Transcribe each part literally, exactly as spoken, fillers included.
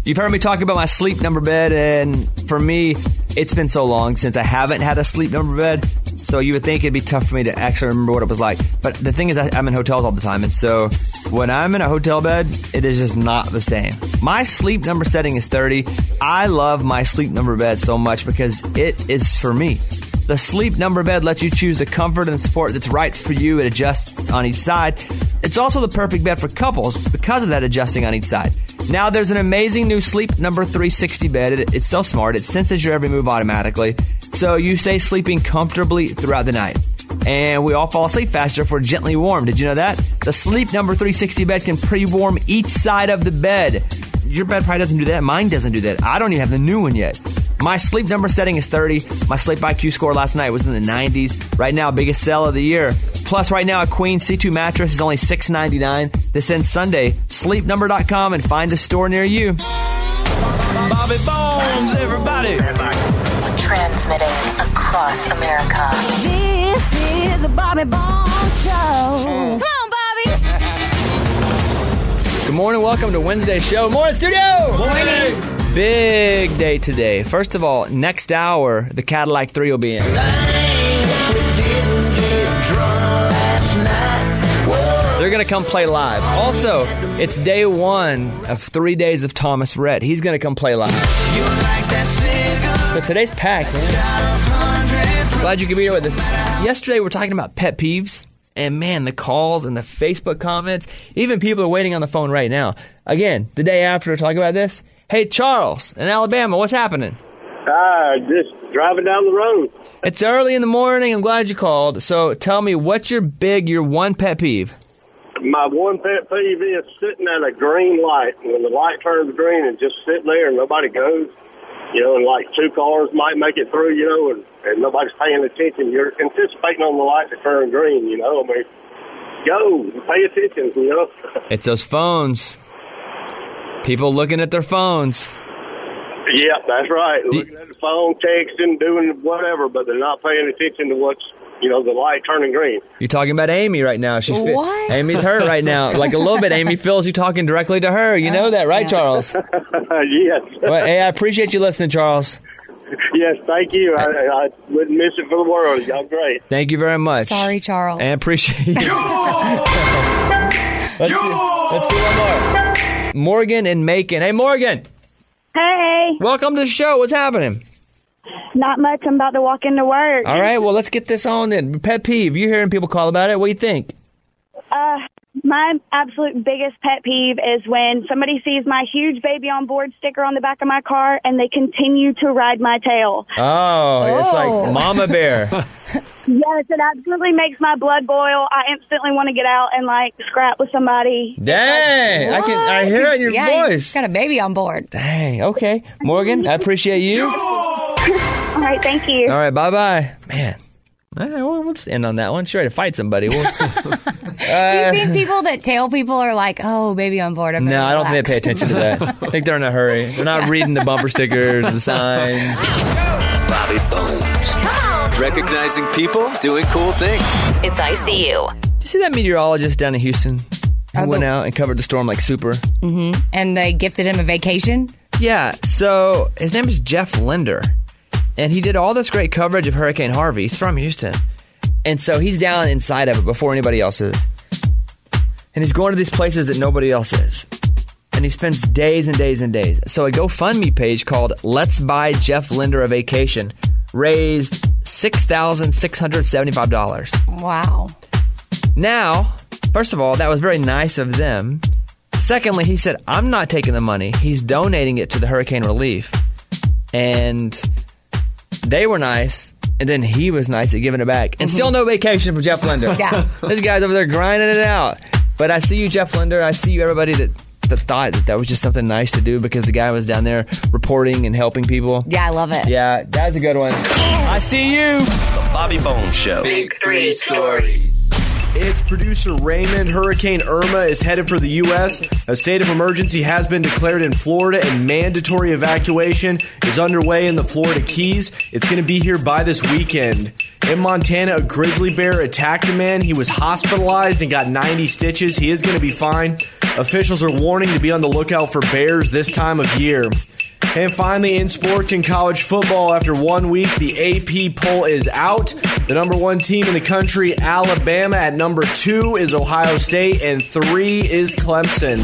You've heard me talk about my sleep number bed, and for me, it's been so long since I haven't had a sleep number bed, so you would think it'd be tough for me to actually remember what it was like. But the thing is, I, I'm in hotels all the time, and so when I'm in a hotel bed, it is just not the same. My sleep number setting is thirty. I love my sleep number bed so much because it is for me. The sleep number bed lets you choose the comfort and support that's right for you. It adjusts on each side. It's also the perfect bed for couples because of that adjusting on each side. Now, there's an amazing new Sleep Number three sixty bed. It, it's so smart. It senses your every move automatically, so you stay sleeping comfortably throughout the night. And we all fall asleep faster if we're gently warm. Did you know that? The Sleep Number three sixty bed can pre-warm each side of the bed. Your bed probably doesn't do that. Mine doesn't do that. I don't even have the new one yet. My sleep number setting is thirty. My Sleep I Q score last night was in the nineties. Right now, biggest sale of the year. Plus, right now, a Queen C two mattress is only six ninety-nine. This ends Sunday. sleep number dot com and find a store near you. Bobby Bones, everybody. Transmitting across America. This is the Bobby Bones Show. Come on, Bobby. Good morning. Welcome to Wednesday's show. Morning, studio. Morning. Big day today. First of all, next hour, the Cadillac three will be in. They're going to come play live. Also, it's day one of three days of Thomas Rhett. He's going to come play live. But today's packed, man. Glad you could be here with us. Yesterday, we were talking about pet peeves. And, man, the calls and the Facebook comments. Even people are waiting on the phone right now. Again, the day after, talking about this. Hey, Charles, in Alabama, what's happening? Uh, just driving down the road. It's early in the morning. I'm glad you called. So tell me, what's your big, your one pet peeve? My one pet peeve is sitting at a green light. When the light turns green and just sit there and nobody goes, you know, and like two cars might make it through, you know, and, and nobody's paying attention. You're anticipating on the light to turn green, you know. I mean, go, pay attention, you know. It's those phones. People looking at their phones. Yeah, that's right. Looking at the phone, texting, doing whatever, but they're not paying attention to what's, you know, the light turning green. You're talking about Amy right now. She's fi- What? Amy's hurt right now. Like a little bit. Amy feels you talking directly to her. You know that, right, Charles? Yes. Well, hey, I appreciate you listening, Charles. Yes, thank you. I, I wouldn't miss it for the world. Y'all great. Thank you very much. Sorry, Charles. And appreciate you. let's, do, let's do one more. Morgan and Macon. Hey, Morgan. Hey, Welcome to the show. What's happening? not much. I'm about to walk into work. All right, well, let's get this on then. Pet peeve. You're hearing people call about it. What do you think? Uh, my absolute biggest pet peeve is when somebody sees my huge baby on board sticker on the back of my car and they continue to ride my tail. Oh, it's Oh. like Mama Bear. Yes, it absolutely makes my blood boil. I instantly want to get out and like scrap with somebody. Dang, I can I hear it in your yeah, voice. You got a baby on board. Dang, okay. Morgan, I appreciate you. All right, thank you. All right, bye-bye. Man, all right, well, we'll just end on that one. She's ready to fight somebody. We'll, Do you think people that tail people are like, oh, baby on board? I better no, I don't think they pay relax? attention to that. I think they're in a hurry. They're not reading the bumper stickers, the signs. Bobby Bones. Come on. Recognizing people doing cool things. It's I C U. Did you see that meteorologist down in Houston who Oh, went the- out and covered the storm like super? And they gifted him a vacation? Yeah, so his name is Jeff Linder, and he did all this great coverage of Hurricane Harvey. He's from Houston, and so he's down inside of it before anybody else is. And he's going to these places that nobody else is. And he spends days and days and days. So a GoFundMe page called Let's Buy Jeff Linder a Vacation raised six thousand six hundred seventy-five dollars. Wow. Now, first of all, that was very nice of them. Secondly, he said, I'm not taking the money. He's donating it to the hurricane relief. And they were nice. And then he was nice at giving it back. And still no vacation for Jeff Linder. Yeah. This guy's over there grinding it out. But I see you, Jeff Linder. I see you, everybody that, that thought that that was just something nice to do because the guy was down there reporting and helping people. Yeah, I love it. Yeah, that's a good one. I see you. The Bobby Bones Show. Big three stories. It's producer Raymond. Hurricane Irma is headed for the U S. A state of emergency has been declared in Florida, and mandatory evacuation is underway in the Florida Keys. It's going to be here by this weekend. In Montana, a grizzly bear attacked a man. He was hospitalized and got ninety stitches. He is going to be fine. Officials are warning to be on the lookout for bears this time of year. And finally, in sports and college football, after one week, the A P poll is out. The number one team in the country, Alabama. At number two is Ohio State, and three is Clemson.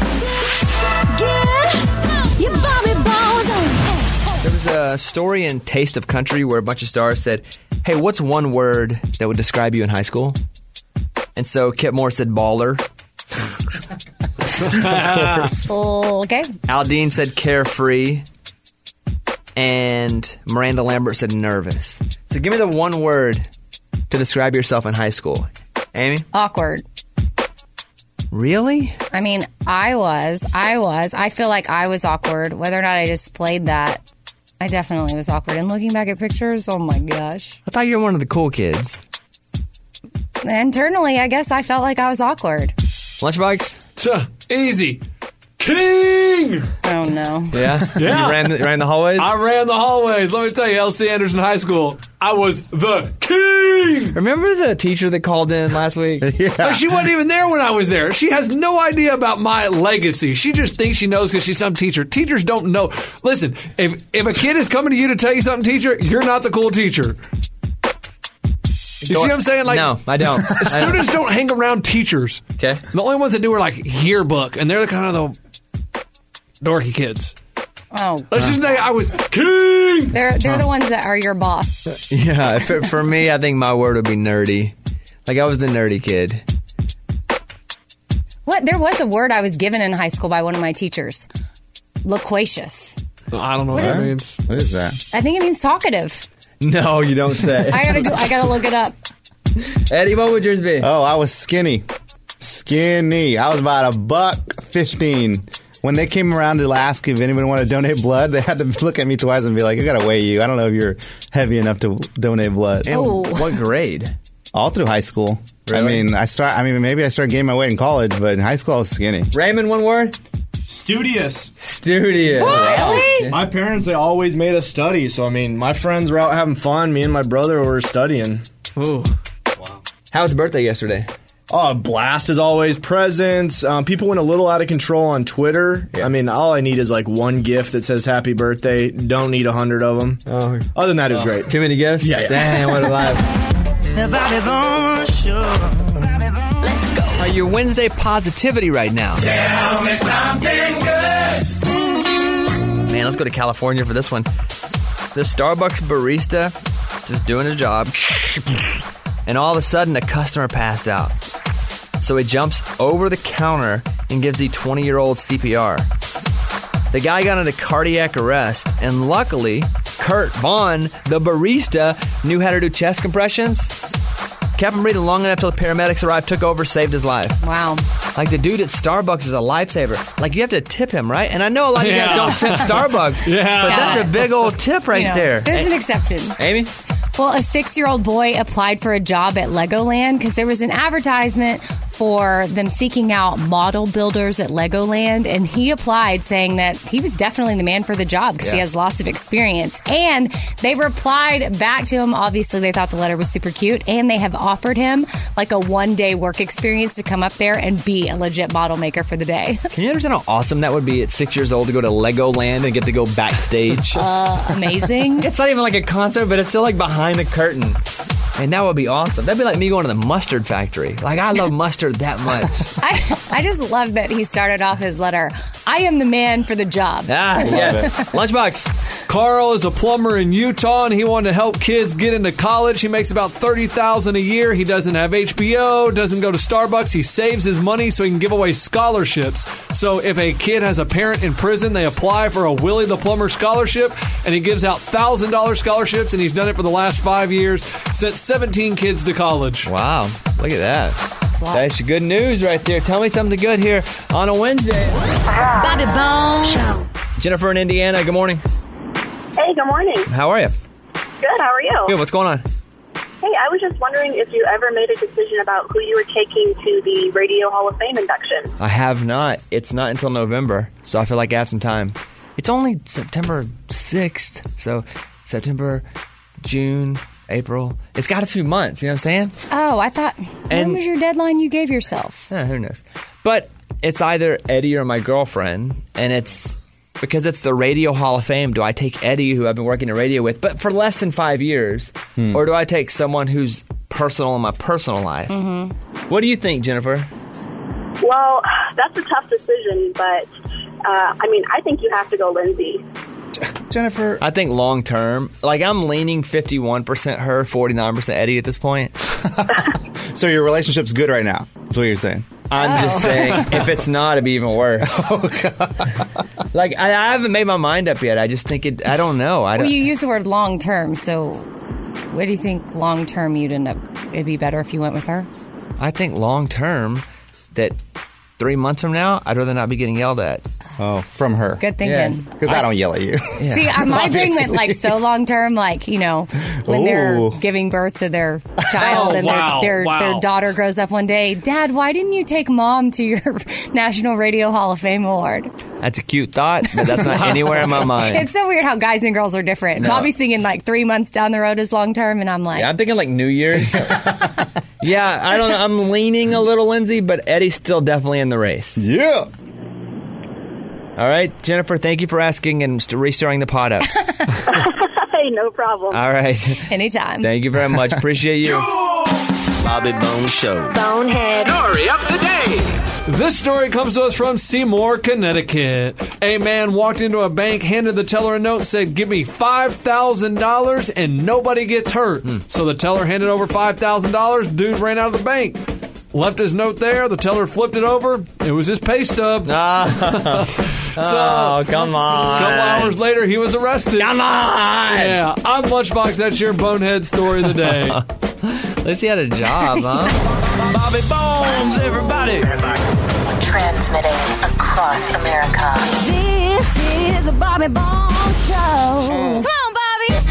There was a story in Taste of Country where a bunch of stars said, hey, what's one word that would describe you in high school? And so Kip Moore said baller. Okay. Aldine said carefree. And Miranda Lambert said nervous. So give me the one word to describe yourself in high school. Amy? Awkward. Really? I mean, I was. I was. I feel like I was awkward. Whether or not I displayed that, I definitely was awkward. And looking back at pictures, oh my gosh. I thought you were one of the cool kids. Internally, I guess I felt like I was awkward. Lunchbox? Easy. King! Oh, no. Yeah? Yeah. You ran the, ran the hallways? I ran the hallways. Let me tell you, L C Anderson High School, I was the king! Remember the teacher that called in last week? Yeah. Like, she wasn't even there when I was there. She has no idea about my legacy. She just thinks she knows because she's some teacher. Teachers don't know. Listen, if if a kid is coming to you to tell you something, teacher, you're not the cool teacher. You see what I'm saying? Like, no, I don't. Students don't hang around teachers. Okay. The only ones that do are like yearbook, and they're the kind of the dorky kids. Oh. Let's just say I was king. They're they're the ones that are your boss. Yeah, for, for me, I think my word would be nerdy. Like, I was the nerdy kid. What? There was a word I was given in high school by one of my teachers. Loquacious. I don't know what, what that means. What is that? I think it means talkative. No, you don't say. I gotta go, I gotta look it up. Eddie, what would yours be? Oh, I was skinny. Skinny. I was about a buck fifteen. When they came around to ask if anyone wanted to donate blood, they had to look at me twice and be like, I gotta weigh you. I don't know if you're heavy enough to donate blood. Oh. What grade? All through high school. Really? I mean, I start. I mean, maybe I started gaining my weight in college, but in high school I was skinny. Raymond, one word? Studious. Studious. Really? My parents, they always made us study. So, I mean, my friends were out having fun. Me and my brother were studying. Ooh. Wow. How was birthday yesterday? Oh, blast is always presents. Um, people went a little out of control on Twitter. Yeah. I mean, all I need is like one gift that says happy birthday. Don't need a hundred of them. Oh. Other than that, it was oh. great. Too many gifts? Yeah. yeah. Damn, what a life. The Bobby Bones Show. Let's go. Uh, your Wednesday positivity right now. Tell me something good. Man, let's go to California for this one. The Starbucks barista just doing his job. And all of a sudden, a customer passed out. So he jumps over the counter and gives the twenty-year-old C P R. The guy got into cardiac arrest, and luckily, Kurt Vaughn, the barista, knew how to do chest compressions. Kept him breathing long enough till the paramedics arrived, took over, saved his life. Wow. Like, the dude at Starbucks is a lifesaver. Like, you have to tip him, right? And I know a lot of you guys Yeah. don't tip Starbucks, Yeah. but that's a big old tip right You know, there. There's an exception. Amy? Well, a six-year-old boy applied for a job at Legoland because there was an advertisement for them seeking out model builders at Legoland, and he applied saying that he was definitely the man for the job because he Yeah. has lots of experience. And they replied back to him. Obviously, they thought the letter was super cute, and they have offered him like a one-day work experience to come up there and be a legit model maker for the day. Can you understand how awesome that would be at six years old to go to Legoland and get to go backstage? Uh, amazing. It's not even like a concert, but it's still like behind the curtain. And that would be awesome. That'd be like me going to the mustard factory. Like, I love mustard that much. I, I just love that he started off his letter, I am the man for the job. Ah, yes. Lunchbox. Carl is a plumber in Utah, and he wanted to help kids get into college. He makes about thirty thousand dollars a year. He doesn't have H B O, doesn't go to Starbucks. He saves his money so he can give away scholarships. So if a kid has a parent in prison, they apply for a Willie the Plumber scholarship, and he gives out one thousand dollars scholarships, and he's done it for the last five years, sent seventeen kids to college. Wow. Look at that. That's good news right there. Tell me something good here on a Wednesday. Bobby Bones Show. Jennifer in Indiana, good morning. Hey, good morning. How are you? Good, how are you? Good, what's going on? Hey, I was just wondering if you ever made a decision about who you were taking to the Radio Hall of Fame induction. I have not. It's not until November, so I feel like I have some time. It's only September sixth, so September, June, April. It's got a few months, you know what I'm saying? Oh, I thought, And- when was your deadline you gave yourself? Eh, who knows? But it's either Eddie or my girlfriend, and it's because it's the Radio Hall of Fame. Do I take Eddie, who I've been working in radio with, but for less than five years, hmm. or do I take someone who's personal in my personal life? Mm-hmm. What do you think, Jennifer? Well, that's a tough decision, but uh, I mean, I think you have to go Lindsay. Jennifer, I think long term, like I'm leaning fifty-one percent her, forty-nine percent Eddie at this point. So your relationship's good right now. That's what you're saying. I'm Oh. just saying, if it's not, it'd be even worse. Oh, God. Like, I, I haven't made my mind up yet. I just think it, I don't know. I don't. Well, you use the word long term, so what do you think long term you'd end up, it'd be better if you went with her? I think long term that three months from now, I'd rather not be getting yelled at. Oh, from her. Good thinking. Because I, I don't yell at you. Yeah. See, uh, my brain went like so long term, like, you know, when Ooh. they're giving birth to their child Oh, and wow, their, their, wow. their daughter grows up one day. Dad, why didn't you take mom to your National Radio Hall of Fame award? That's a cute thought, but that's not anywhere in my mind. It's so weird how guys and girls are different. No. Bobby's thinking like three months down the road is long term, and I'm like, Yeah, I'm thinking like New Year's. Yeah, I don't know. I'm leaning a little Lindsay, but Eddie's still definitely in the race. Yeah. All right, Jennifer, thank you for asking and st- restarting the pot up. Hey, no problem. All right. anytime. Thank you very much. Appreciate you. Bobby Bones Show. Bonehead. Story of the day. This story comes to us from Seymour, Connecticut. A man walked into a bank, handed the teller a note, said, "Give me five thousand dollars and nobody gets hurt." Hmm. So the teller handed over five thousand dollars. Dude ran out of the bank. Left his note there. The teller flipped it over. It was his pay stub. Oh, So, oh come on. a couple hours later, he was arrested. Come on. Yeah, I'm Lunchbox. That's your bonehead story of the day. At least he had a job, huh? Bobby Bones, everybody. Transmitting across America. This is the Bobby Bones Show. Come on, Bobby.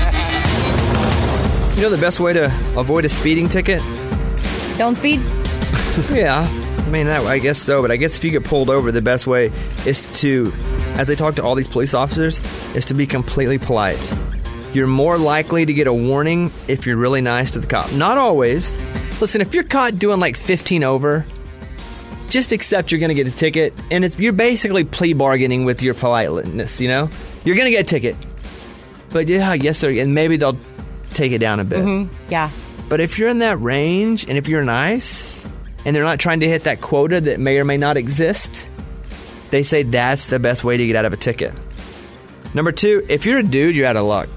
You know the best way to avoid a speeding ticket? Don't speed. Yeah, I mean, that, I guess so. But I guess if you get pulled over, the best way is to, as they talk to all these police officers, is to be completely polite. You're more likely to get a warning if you're really nice to the cop. Not always. Listen, if you're caught doing like fifteen over, just accept you're going to get a ticket. And it's you're basically plea bargaining with your politeness, you know? You're going to get a ticket. But yeah, I guess so. And maybe they'll take it down a bit. Mm-hmm. Yeah. But if you're in that range, and if you're nice, and they're not trying to hit that quota that may or may not exist, they say that's the best way to get out of a ticket. Number two, if you're a dude, you're out of luck.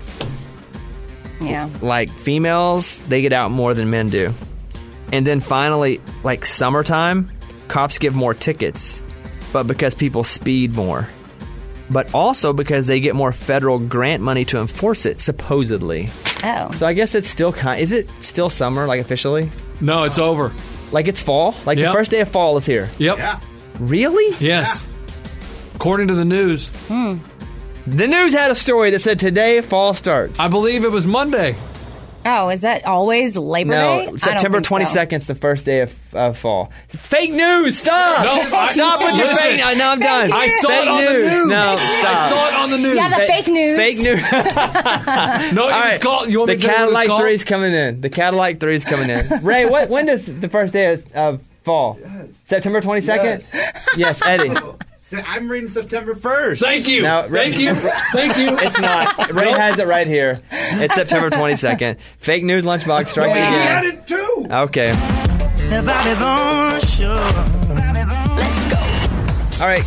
Yeah. Like, females, they get out more than men do. And then finally, like summertime, cops give more tickets, but because people speed more. But also because they get more federal grant money to enforce it, supposedly. Oh. So I guess it's still kind. Is it still summer, like officially? No, it's over. Like it's fall? Like Yep. the first day of fall is here? Yep. Yeah. Really? Yes. According to the news. Hmm. The news had a story that said today fall starts. I believe it was Monday. Oh, is that always Labor Day? I No, don't September think so. twenty-second is the first day of uh, fall. Fake news! Stop! No, I- stop with your listen. fake news. No, I'm done. I saw fake it on news. the news. No, I stop. saw it on the news. Yeah, the Fa- fake news. Fake news. No, it All was right. called. You want the me to tell you what Cadillac it's called? three is coming in. The Cadillac three is coming in. Ray, what? When does the first day of, of fall? September twenty-second? Yes, Eddie. I'm reading September first. Thank you. Now, Ray- Thank you. Thank you. It's not. Ray has it right here. It's September twenty-second. Fake news lunchbox strike He again. had it too. Okay. The Bobby Bones Show. Let's go. All right.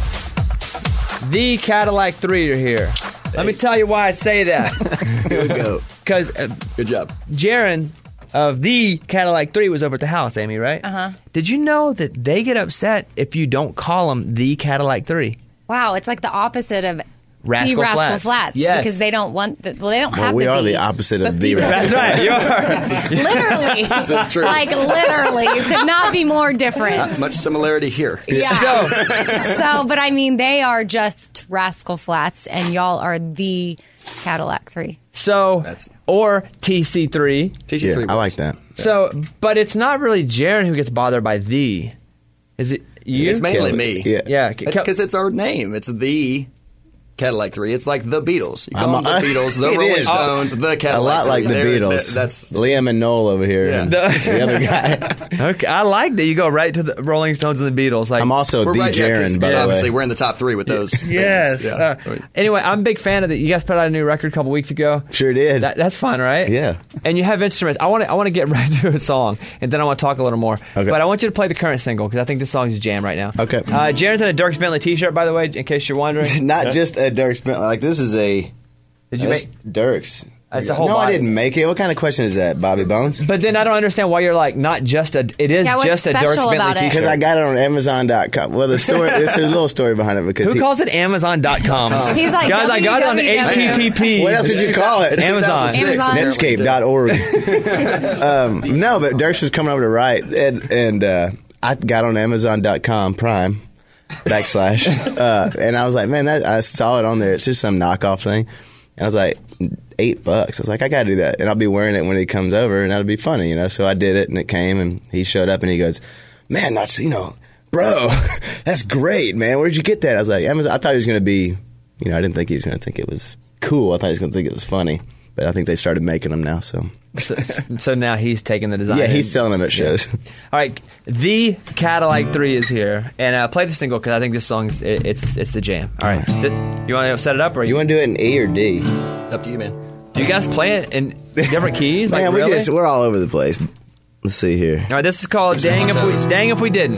The Cadillac three are here. Let me tell you why I say that. Good go. Because uh, Good job. Jaron of the Cadillac three was over at the house, Amy, right? Uh-huh. Did you know that they get upset if you don't call them the Cadillac three? Wow, it's like the opposite of Rascal the Rascal Flats. Flats. Yes. Because they don't want the, well, they don't Well, have we the are V, the opposite of but the people- Rascal That's right. You are. Literally. That's true. Like literally. You could not be more different. Much similarity here. Yeah. So, So, but I mean, they are just Rascal Flats, and y'all are the Cadillac three. so That's- or T C three. T C three. Yeah, I like that. So, but it's not really Jaron who gets bothered by the. Is it you? It's mainly Kelly. me. Yeah. Yeah. Ke- Ke- Because it's our name. It's the Cadillac three. It's like the Beatles. You call I'm them a- the Beatles, the It Rolling is. Stones, the Cadillac A lot like the three. They're- Beatles. That's Liam and Noel over here, Yeah. and the other guy. Okay, I like that you go right to the Rolling Stones and the Beatles. Like I'm also we're the right, yeah, 'cause- Jaron, by 'cause the obviously way. we're in the top three with those. Yes. bands. Yeah. Uh, anyway, I'm a big fan of that. You guys put out a new record a couple weeks ago. Sure did. That, that's fun, right? Yeah. And you have instruments. I want to. I want to get right to a song, and then I want to talk a little more. Okay. But I want you to play the current single because I think this song is jam right now. Okay. Uh, Jaren's in a Dirks Bentley T-shirt, by the way, in case you're wondering. Not just a Dirks Bentley. Like this is a. Did you that's make? Dirks? It's a whole no, body. I didn't make it. What kind of question is that, Bobby Bones? But then I don't understand why you're like not just a. It is Yeah, what's just a special Dirks about Bentley it? T-shirt. Because I got it on Amazon dot com. Well, the story. It's a little story behind it because Who he, calls it Amazon dot com? He's like, guys, I got it on W W W. H T T P. What else did you call it? Amazon. Amazon. Netscape dot org. um, no, but Dirks was coming over to write, and, and uh, I got on Amazon dot com Prime backslash, uh, and I was like, man, that, I saw it on there. It's just some knockoff thing. And I was like, eight bucks. I was like, I got to do that, and I'll be wearing it when he comes over, and that'll be funny, you know. So I did it, and it came, and he showed up, and he goes, man, that's you know, bro, that's great, man. Where'd you get that? I was like, Amazon. I thought he was going to be, you know, I didn't think he was going to think it was cool. I thought he was going to think it was funny. But I think they started making them now, so. So, so now he's taking the design. Yeah, he's selling them at shows. All right, the Cadillac three is here, and uh, play the single because I think this song is, it, it's it's the jam. All right, This- you want to set it up or You want to do it in E or D? It's up to you, man. do you guys play it in different keys? Like, Man, we really? just, we're all over the place. Let's see here. All right, this is called "Dang If We Dang If We Didn't."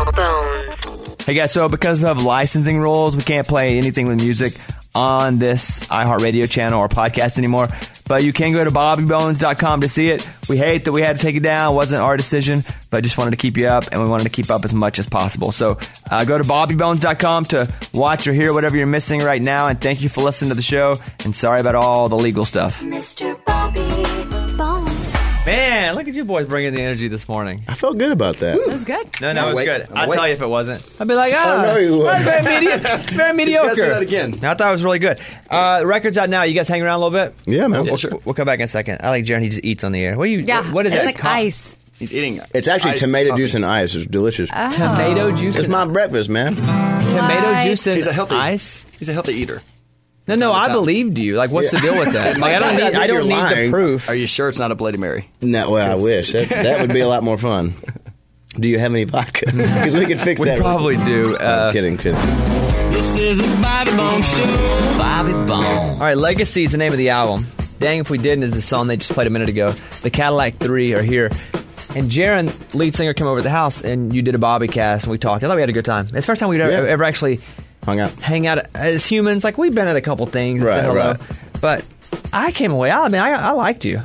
Hey guys, so because of licensing rules, we can't play anything with music on this iHeartRadio channel or podcast anymore. But you can go to bobby bones dot com to see it. We hate that we had to take it down. It wasn't our decision, but just wanted to keep you up, and we wanted to keep up as much as possible. So uh, go to bobby bones dot com to watch or hear whatever you're missing right now. And thank you for listening to the show. And sorry about all the legal stuff. Mister Bobby Bones. Man, look at you boys bringing the energy this morning. I felt good about that. That was good. No, no, it was wait. good. I'm I'll awake. tell you if it wasn't. I'd be like, ah, Oh, no, you well, wouldn't. very, medi- very mediocre. Let's do that again. I thought it was really good. Uh, the record's out now. You guys hang around a little bit? Yeah, man. We'll, sure. we'll come back in a second. I like Jaron. He just eats on the air. What are you? Yeah, What is it's that? like Com- ice. He's eating. It's actually ice tomato coffee. juice and ice. It's delicious. Tomato juice. It's and my breakfast, man. tomato Why? juice and He's a healthy ice. He's a healthy eater. No, no, Time to I time. believed you. Like, what's the deal with that? Like, I don't I need. think I don't you're need lying. the proof. Are you sure it's not a Bloody Mary? No, well, I wish. That, that would be a lot more fun. Do you have any vodka? Because we could fix We that. probably do. Uh, I'm kidding, kidding. This is a Bobby Bone Show. Bobby Bone. All right, Legacy is the name of the album. Dang If We Didn't is the song they just played a minute ago. The Cadillac three are here. And Jaron, lead singer, came over to the house, and you did a Bobby cast, and we talked. I thought we had a good time. It's the first time we'd ever, Yeah. ever actually Hung out. hang out as humans. Like, we've been at a couple things and Right, said hello. right. But I came away, I mean, I, I liked you.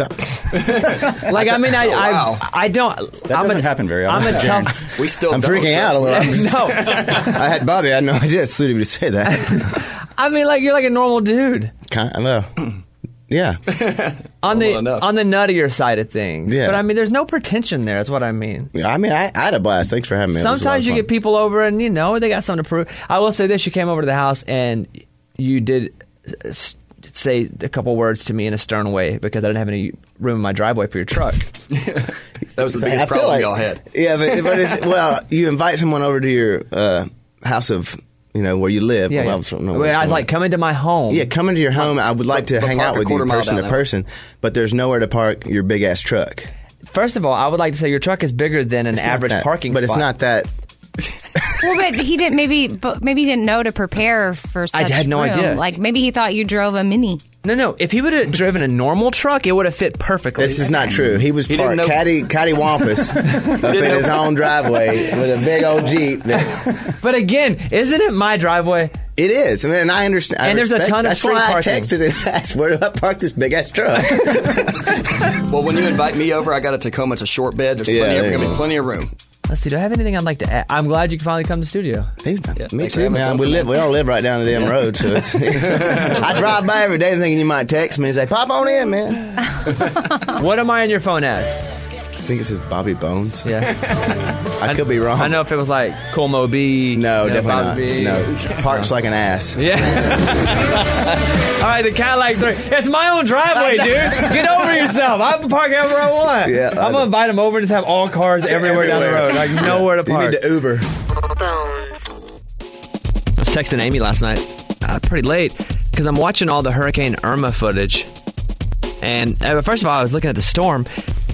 Like, I mean, I, Oh, wow. I, I don't. That I'm doesn't a, happen very I'm often. a tough. We still I'm don't, freaking so- out a little. I'm- No, I had Bobby. I had no idea. It's sweet of you to say that. I mean, like, you're like a normal dude. Kind well, yeah. On the Normal enough. on the nuttier side of things. Yeah. But I mean, there's no pretension there. That's what I mean. I mean, I, I had a blast. Thanks for having me. It was a lot of Sometimes you fun. get people over and, you know, they got something to prove. I will say this. You came over to the house and you did s- say a couple words to me in a stern way because I didn't have any room in my driveway for your truck. That was the I biggest feel problem like- y'all had. Yeah, but, but it's, well, you invite someone over to your uh, house of, you know, where you live. Yeah, Well, yeah. I was, I don't know Well, what's I was going like, come into my home. on. Yeah, come into your home. I would like to but hang park out a with you quarter mile person down to there. person, but there's nowhere to park your big ass truck. First of all, I would like to say your truck is bigger than an It's not average that- parking but spot. it's not that. Well, but he didn't. Maybe, but maybe he didn't know to prepare for such. had no room. idea. Like maybe he thought you drove a mini. No, no. If he would have driven a normal truck, it would have fit perfectly. This is not true. He was He didn't parked know- catty cattywampus up in his own driveway with a big old Jeep. That, But again, isn't it my driveway? it is. I mean, and I understand. I And there's a respect- ton of That's street why parking. I texted and asked, where do I park this big ass truck? Well, when you invite me over, I got a Tacoma. It's a short bed. There's Yeah, plenty, there of, you gonna be go. plenty of room. Let's see. Do I have anything I'd like to add? I'm glad you can finally come to the studio. Dude, me thanks for too, having us man. over, We man. live. We all live right down the damn road, so it's. I drive by every day thinking you might text me and say, "Pop on in, man." What am I on your phone as? I think it says Bobby Bones. Yeah. I could be wrong. I know if it was like Colmo B. No, you know, definitely Bobby B. not. No, parks like an ass. Yeah. All right, the Cadillac three. It's my own driveway, dude. Get over yourself. I can park wherever I want. Yeah, I I'm gonna invite him over and just have all cars everywhere, down the road. Like nowhere to You park. need to Uber. I was texting Amy last night. I uh, pretty late because I'm watching all the Hurricane Irma footage. And uh, first of all, I was looking at the storm.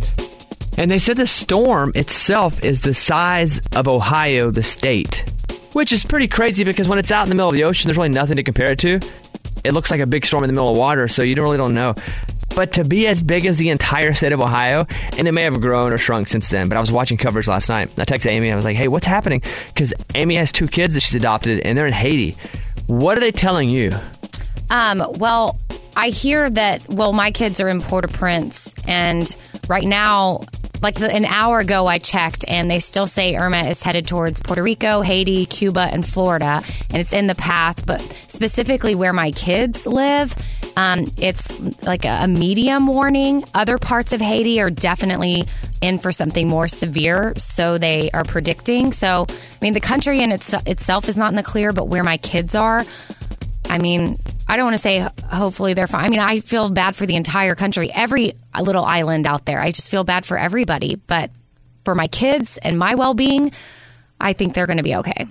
And they said the storm itself is the size of Ohio, the state. Which is pretty crazy because when it's out in the middle of the ocean, there's really nothing to compare it to. It looks like a big storm in the middle of water, so you don't really don't know. But to be as big as the entire state of Ohio, and it may have grown or shrunk since then, but I was watching coverage last night. I texted Amy, I was like, hey, what's happening? Because Amy has two kids that she's adopted, and they're in Haiti. What are they telling you? Um, well, I hear that, well, my kids are in Port-au-Prince, and right now, like the, an hour ago I checked, and they still say Irma is headed towards Puerto Rico, Haiti, Cuba, and Florida, and it's in the path, but specifically where my kids live, um, it's like a, a medium warning. Other parts of Haiti are definitely in for something more severe, so they are predicting. So, I mean, the country in its, itself is not in the clear, but where my kids are, I mean, I don't want to say hopefully they're fine. I mean, I feel bad for the entire country, every little island out there. I just feel bad for everybody. But for my kids and my well-being, I think they're going to be okay.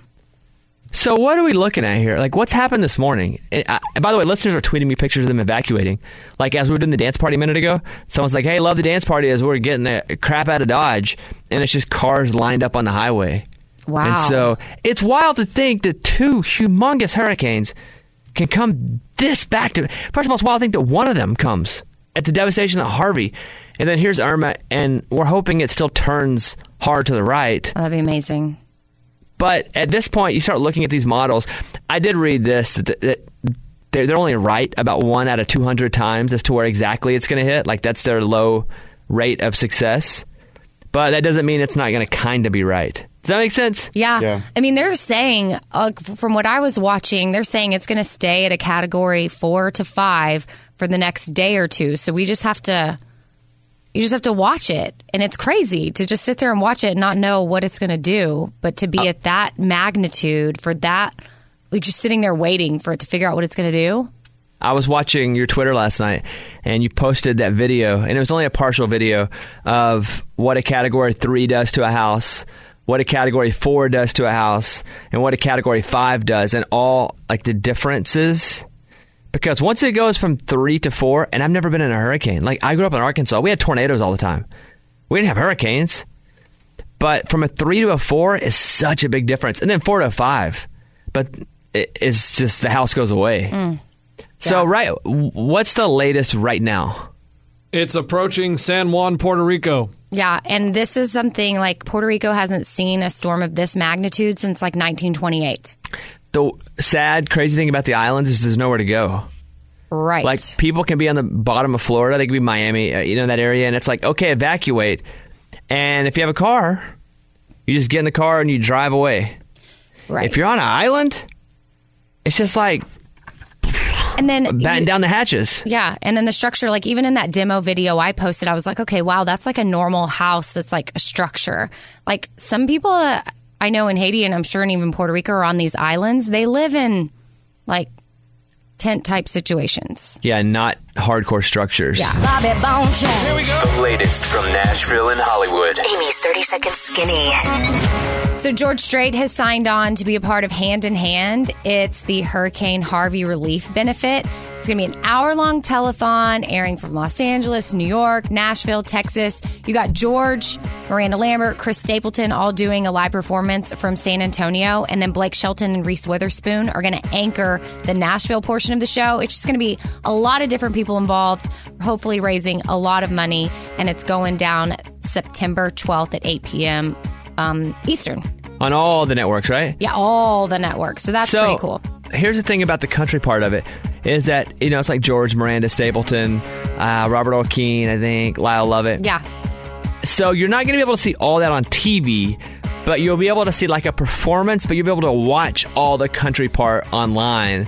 So what are we looking at here? Like, what's happened this morning? And, I, and by the way, listeners are tweeting me pictures of them evacuating. Like, as we were doing the dance party a minute ago, someone's like, hey, love the dance party as we're getting the crap out of Dodge. And it's just cars lined up on the highway. Wow. And so it's wild to think that two humongous hurricanes can come this back to... First of all, it's wild to think that one of them comes at the devastation of Harvey. And then here's Irma, and we're hoping it still turns hard to the right. Oh, that'd be amazing. But at this point, you start looking at these models. I did read this, that, that they're, they're only right about one out of two hundred times as to where exactly it's going to hit. Like, that's their low rate of success. But that doesn't mean it's not going to kind of be right. Does that make sense? Yeah. yeah. I mean, they're saying, uh, from what I was watching, they're saying it's going to stay at a category four to five for the next day or two. So we just have to, you just have to watch it. And it's crazy to just sit there and watch it and not know what it's going to do. But to be uh, at that magnitude for that, like just sitting there waiting for it to figure out what it's going to do. I was watching your Twitter last night, and you posted that video, and it was only a partial video of what a Category three does to a house, what a Category four does to a house, and what a Category five does, and all like the differences. Because once it goes from three to four, and I've never been in a hurricane. Like, I grew up in Arkansas. We had tornadoes all the time. We didn't have hurricanes. But from a three to a four is such a big difference. And then four to a five. But it's just the house goes away. Mm. So, yeah. right, what's the latest right now? It's approaching San Juan, Puerto Rico. Yeah, and this is something like Puerto Rico hasn't seen a storm of this magnitude since like nineteen twenty-eight. The sad, crazy thing about the islands is there's nowhere to go. Right. Like, people can be on the bottom of Florida. They could be Miami, uh, you know, that area. And it's like, okay, evacuate. And if you have a car, you just get in the car and you drive away. Right. If you're on an island, it's just like... And then batten down the hatches. Yeah. And then the structure, like even in that demo video I posted, I was like, okay, wow, that's like a normal house. That's like a structure. Like some people uh, I know in Haiti, and I'm sure in even Puerto Rico, are on these islands. They live in like tent type situations. Yeah, not hardcore structures. Yeah. Bobby Bones Show. Here we go. The latest from Nashville and Hollywood. Amy's thirty Second Skinny. So George Strait has signed on to be a part of Hand in Hand. It's the Hurricane Harvey Relief Benefit. It's going to be an hour-long telethon airing from Los Angeles, New York, Nashville, Texas. You got George, Miranda Lambert, Chris Stapleton all doing a live performance from San Antonio. And then Blake Shelton and Reese Witherspoon are going to anchor the Nashville portion of the show. It's just going to be a lot of different people involved, hopefully raising a lot of money. And it's going down September twelfth at eight p.m. Um, Eastern. On all the networks, right? Yeah, all the networks. So that's so, pretty cool. Here's the thing about the country part of it is that, you know, it's like George, Miranda, Stapleton, uh, Robert O'Keefe, I think, Lyle Lovett. Yeah. So you're not going to be able to see all that on T V, but you'll be able to see like a performance, but you'll be able to watch all the country part online.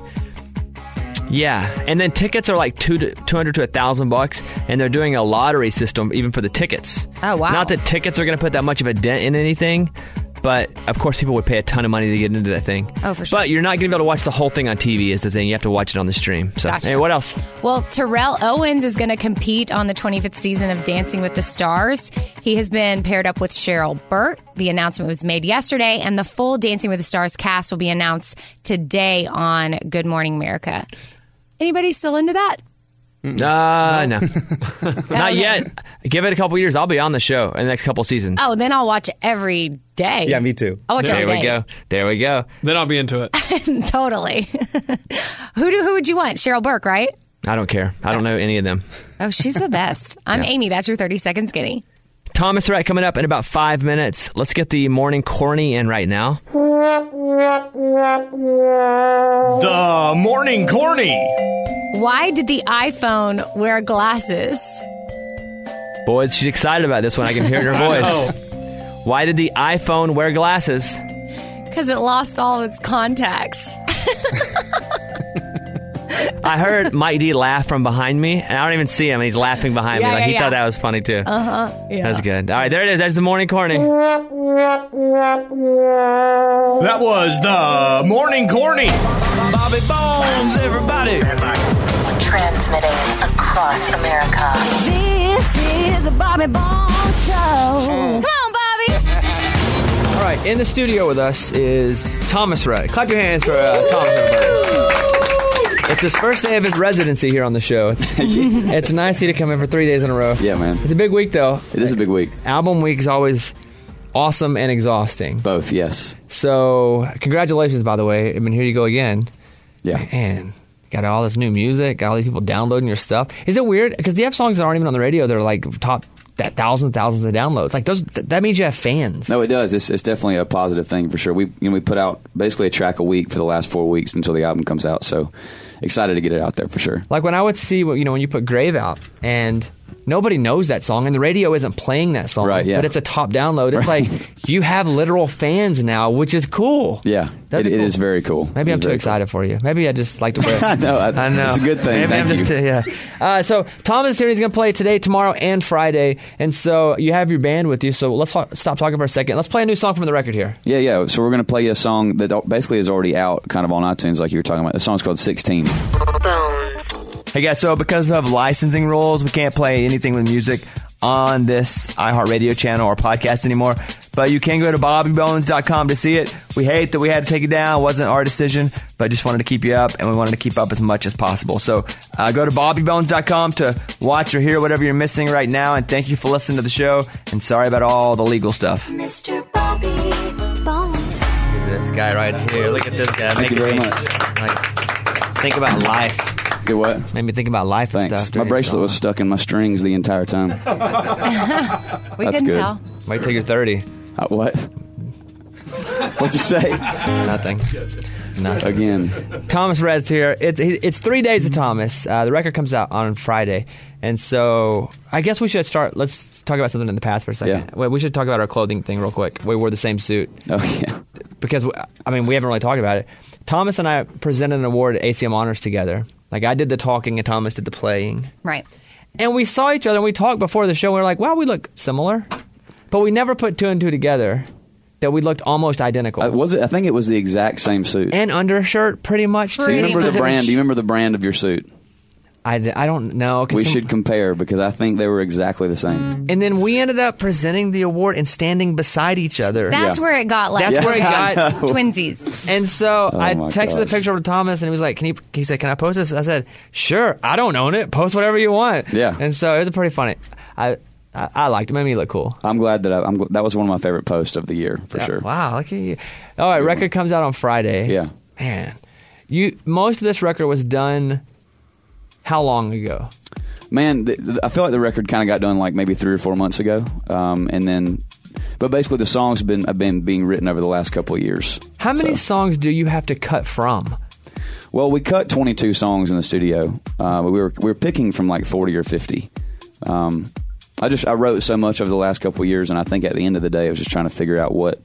Yeah, and then tickets are like two to two hundred to a thousand bucks, and they're doing a lottery system even for the tickets. Oh wow! Not that tickets are going to put that much of a dent in anything, But of course, people would pay a ton of money to get into that thing. Oh, for sure. But you're not going to be able to watch the whole thing on T V. Is the thing? You have to watch it on the stream. So, Gotcha. hey, what else? Well, Terrell Owens is going to compete on the twenty-fifth season of Dancing with the Stars. He has been paired up with Cheryl Burt. The announcement was made yesterday, and the full Dancing with the Stars cast will be announced today on Good Morning America. Anybody still into that? Uh, no. Not yet. Give it a couple years. I'll be on the show in the next couple seasons. Oh, then I'll watch it every day. Yeah, me too. I'll watch there it every we day. go. There we go. Then I'll be into it. Totally. who do who would you want? Cheryl Burke, right? I don't care. I don't know any of them. Oh, she's the best. I'm Yeah. Amy. That's your thirty second skinny. Thomas Rhett coming up in about five minutes. Let's get the morning corny in right now. The morning corny. Why did the iPhone wear glasses? Boy, she's excited about this one. I can hear it in her I voice. know. Why did the iPhone wear glasses? Because it lost all of its contacts. I heard Mike D laugh from behind me, and I don't even see him, and he's laughing behind Yeah, me. Like yeah, he yeah. thought that was funny too. Uh huh. Yeah. That's good. All right, there it is. There's the morning corny. That was the morning corny. Bobby Bones, everybody. Transmitting across America. This is the Bobby Bones Show. Come on, Bobby. All right, in the studio with us is Thomas Rhett. Clap your hands for uh, Thomas, everybody. It's his first day of his residency here on the show. It's, it's nice of you to come in for three days in a row. Yeah, man. It's a big week, though. It is a big week. Album week is always awesome and exhausting. Both, yes. So, congratulations, by the way. I mean, here you go again. Yeah. Man, got all this new music, got all these people downloading your stuff. Is it weird? Because you have songs that aren't even on the radio that are like top that thousands, thousands of downloads. Like those, th- that means you have fans. No, it does. It's, it's definitely a positive thing for sure. We you know we put out basically a track a week for the last four weeks until the album comes out. So excited to get it out there for sure. Like when I would see, you know, when you put Grave out and nobody knows that song and the radio isn't playing that song, Right, yeah. but it's a top download. It's Right. like you have literal fans now, which is cool. Yeah, That's it, it cool. is very cool. Maybe It I'm is too very excited for you. Maybe I just like to wear. I know. I, I know. It's a good thing. Maybe Thank I'm you. just, yeah. Uh, so Thomas is here. He's going to play today, tomorrow, and Friday. And so you have your band with you. So let's talk, stop talking for a second. Let's play a new song from the record here. Yeah, yeah. So we're going to play you a song that basically is already out kind of on iTunes like you were talking about. The song's called sixteen. Hey guys, so because of licensing rules, we can't play anything with music on this iHeartRadio channel or podcast anymore. But you can go to bobby bones dot com to see it. We hate that we had to take it down. It wasn't our decision, but just wanted to keep you up, and we wanted to keep up as much as possible. So uh, go to bobby bones dot com to watch or hear whatever you're missing right now. And thank you for listening to the show. And sorry about all the legal stuff. Mister Bobby Bones. Look at this guy right here. Look at this guy. Thank you very much. Like, think about life. Good what? Made me think about life and Thanks. stuff. My during bracelet the was song. stuck in my strings the entire time. We That's couldn't good. tell. Wait till you're thirty. Uh, what? What'd you say? Nothing. Nothing. Again. Thomas Rhett's here. It's it's three days of Thomas. Uh, the record comes out on Friday, and so I guess we should start. Let's talk about something in the past for a second. Yeah. Well, we should talk about our clothing thing real quick. We wore the same suit. Oh yeah. Because I mean, we haven't really talked about it. Thomas and I presented an award at A C M Honors together. Like I did the talking and Thomas did the playing. Right. And we saw each other and we talked before the show. And we were like, wow, we look similar. But we never put two and two together that we looked almost identical. Uh, was it? I think it was the exact same suit. And undershirt, pretty much. Do you remember Because the it was- brand? Do you remember the brand of your suit? I, d- I don't know. 'cause We some- should compare because I think they were exactly the same. And then we ended up presenting the award and standing beside each other. That's where it got like That's where it I got know. twinsies. And so Oh I my texted the gosh. picture over to Thomas, and he was like, "Can you?" He said, "Can I post this?" I said, "Sure. I don't own it. Post whatever you want." Yeah. And so it was pretty funny. I I, I liked it. It made me look cool. I'm glad that I, I'm. gl- That was one of my favorite posts of the year for Yeah. sure. Wow. Look at you. All right. Record comes out on Friday. Yeah. Man, you most of this record was done. How long ago? Man, th- th- I feel like the record kind of got done like maybe three or four months ago, um, and then, but basically the songs have been have been being written over the last couple of years. How many So- songs do you have to cut from? Well, we cut twenty-two songs in the studio. Uh, we were we were picking from like forty or fifty. Um, I just I wrote so much over the last couple of years, and I think at the end of the day, I was just trying to figure out what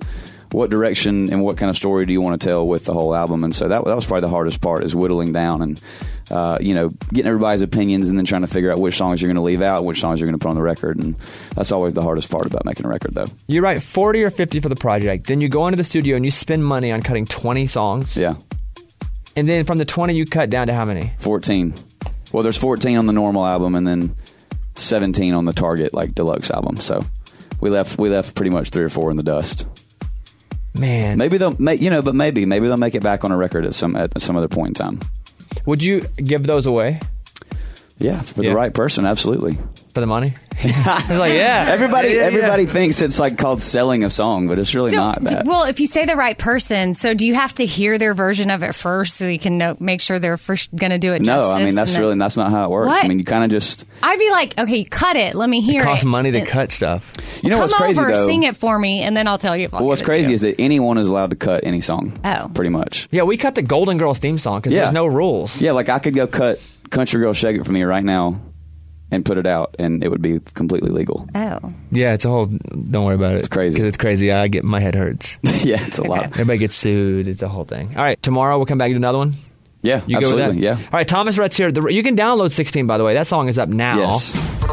what direction and what kind of story do you want to tell with the whole album? And so that that was probably the hardest part, is whittling down and uh, you know, getting everybody's opinions and then trying to figure out which songs you're going to leave out, which songs you're going to put on the record. And that's always the hardest part about making a record, though. You write forty or fifty for the project, then you go into the studio and you spend money on cutting twenty songs. Yeah. And then from the twenty, you cut down to how many? fourteen. Well, there's fourteen on the normal album and then seventeen on the Target, like, deluxe album. So we left we left pretty much three or four in the dust. Man. Maybe they'll make, you know, but maybe maybe they'll make it back on a record at some at some other point in time. Would you give those away? Yeah, for Yeah. the right person, absolutely. For the money? I was like, yeah. Everybody Yeah, yeah, everybody yeah. thinks it's like called selling a song, but it's really So, not that. well, if you say the right person, so do you have to hear their version of it first so you can know, make sure they're first going to do it No, justice? I mean, that's and then- really that's not how it works. What? I mean, you kind of just I'd be like, okay, cut it. Let me hear It it. costs money to cut stuff. You know Come what's crazy over, though? sing it for me, and then I'll tell you. If I'll Well, what's give it to crazy you. is that anyone is allowed to cut any song. Oh. Pretty much. Yeah, we cut the Golden Girls theme song because Yeah. there's no rules. Yeah, like I could go cut Country Girl Shake It For Me right now and put it out, and it would be completely legal. Oh. Yeah, it's a whole. Don't worry about it. It's crazy. Because it's crazy. I get my head hurts. Yeah, it's a lot. Everybody gets sued. It's a whole thing. All right, tomorrow we'll come back and do another one. Yeah, You absolutely. go with that? Yeah. All right, Thomas Rhett's here. The, you can download sixteen, by the way. That song is up now. Yes.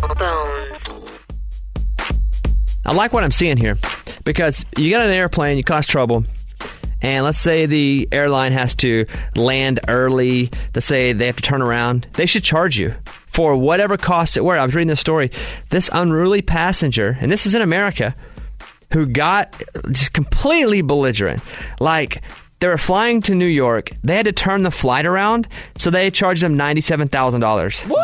I like what I'm seeing here because you get on an airplane, you cause trouble, and let's say the airline has to land early. Let's say they have to turn around. They should charge you for whatever costs it were. I was reading this story. This unruly passenger, and this is in America, who got just completely belligerent. Like, they were flying to New York. They had to turn the flight around, so they charged them ninety-seven thousand dollars. Whoa!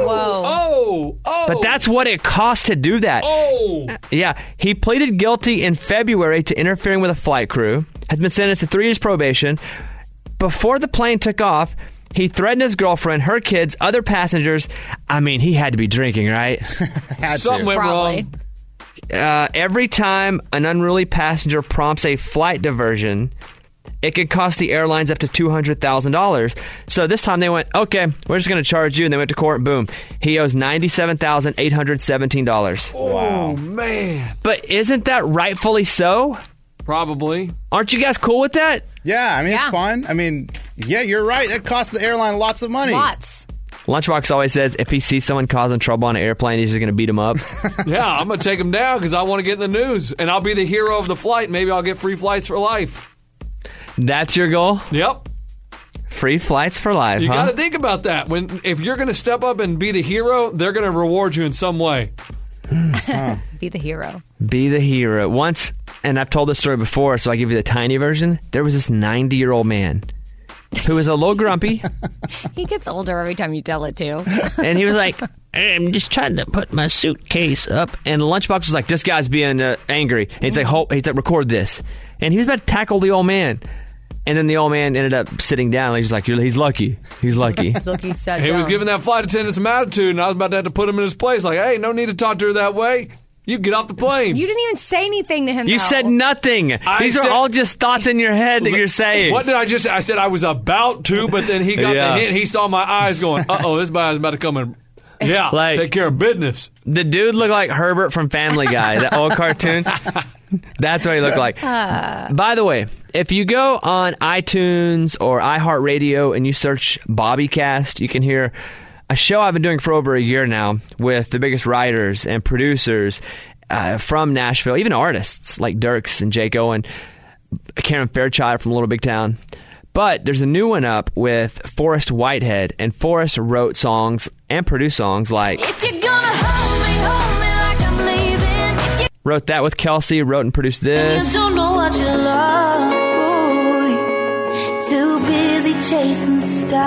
Oh! Oh! But that's what it cost to do that. Oh! Yeah, he pleaded guilty in February to interfering with a flight crew, has been sentenced to three years probation. Before the plane took off, he threatened his girlfriend, her kids, other passengers. I mean, he had to be drinking, right? Something went Probably. wrong. Uh, every time an unruly passenger prompts a flight diversion, it could cost the airlines up to two hundred thousand dollars. So this time they went, okay, we're just going to charge you. And they went to court, and boom. He owes ninety-seven thousand eight hundred seventeen dollars. Oh, man. But isn't that rightfully so? Probably. Aren't you guys cool with that? Yeah, I mean, Yeah. it's fine. I mean, yeah, you're right. It costs the airline lots of money. Lots. Lunchbox always says if he sees someone causing trouble on an airplane, he's just going to beat him up. Yeah, I'm going to take him down because I want to get in the news. And I'll be the hero of the flight. Maybe I'll get free flights for life. That's your goal? Yep. Free flights for life, You huh? got to think about that. When If you're going to step up and be the hero, they're going to reward you in some way. Be the hero. Be the hero. Once, and I've told this story before, so I give you the tiny version. There was this ninety-year-old man who was a little grumpy, He gets older every time you tell it to. and he was like, I'm just trying to put my suitcase up. And Lunchbox was like, this guy's being uh, angry. And he's like, hold, he's like, record this. And he was about to tackle the old man. And then the old man ended up sitting down. And he's like, he's lucky. He's lucky. Look, he said He was giving that flight attendant some attitude, and I was about to have to put him in his place. Like, hey, no need to talk to her that way. You get off the plane. You didn't even say anything to him. You though. said nothing. I These said- are all just thoughts in your head that you're saying. What did I just say? I said I was about to, but then he got Yeah. the hint. He saw my eyes going, uh-oh, this guy's about to come in. Yeah, Like- take care of business. The dude looked like Herbert from Family Guy, that old cartoon. That's what he looked like. By the way, if you go on iTunes or iHeartRadio and you search BobbyCast, you can hear a show I've been doing for over a year now with the biggest writers and producers uh, from Nashville, even artists like Dirks and Jake Owen, Karen Fairchild from Little Big Town. But there's a new one up with Forrest Whitehead, and Forrest wrote songs and produced songs like If you're gonna hold me, hold me like I'm leaving. If you, wrote that with Kelsey, wrote and produced and this. you don't know what you lost, boy. Too busy chasing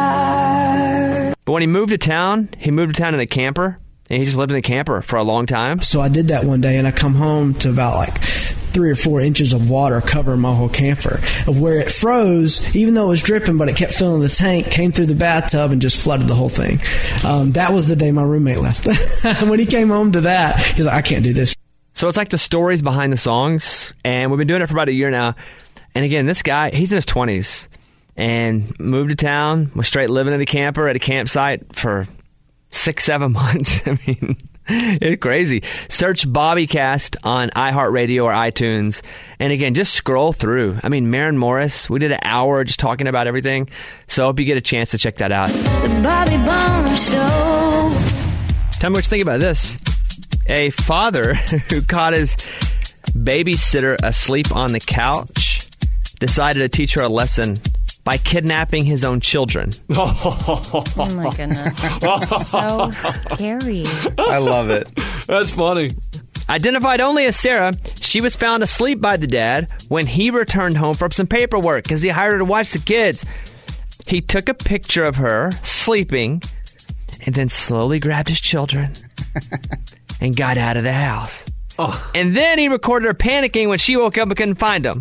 stars. But when he moved to town, he moved to town in a camper, and he just lived in a camper for a long time. So I did that one day, and I come home to about like three or four inches of water covering my whole camper, of where it froze, even though it was dripping, but it kept filling the tank, came through the bathtub, and just flooded the whole thing. Um, that was the day my roommate left. When he came home to that, he was like, I can't do this. So it's like the stories behind the songs, and we've been doing it for about a year now. And again, this guy, he's in his twenties, and moved to town, was straight living in a camper at a campsite for six, seven months. I mean, It's crazy. Search BobbyCast on iHeartRadio or iTunes. And again, just scroll through. I mean, Maren Morris, we did an hour just talking about everything. So I hope you get a chance to check that out. The Bobby Bones Show. Tell me what you think about this. A father who caught his babysitter asleep on the couch decided to teach her a lesson by kidnapping his own children. Oh my goodness. That's so scary. I love it. That's funny. Identified only as Sarah, she was found asleep by the dad when he returned home from some paperwork because he hired her to watch the kids. He took a picture of her sleeping and then slowly grabbed his children and got out of the house. Oh. And then he recorded her panicking when she woke up and couldn't find him.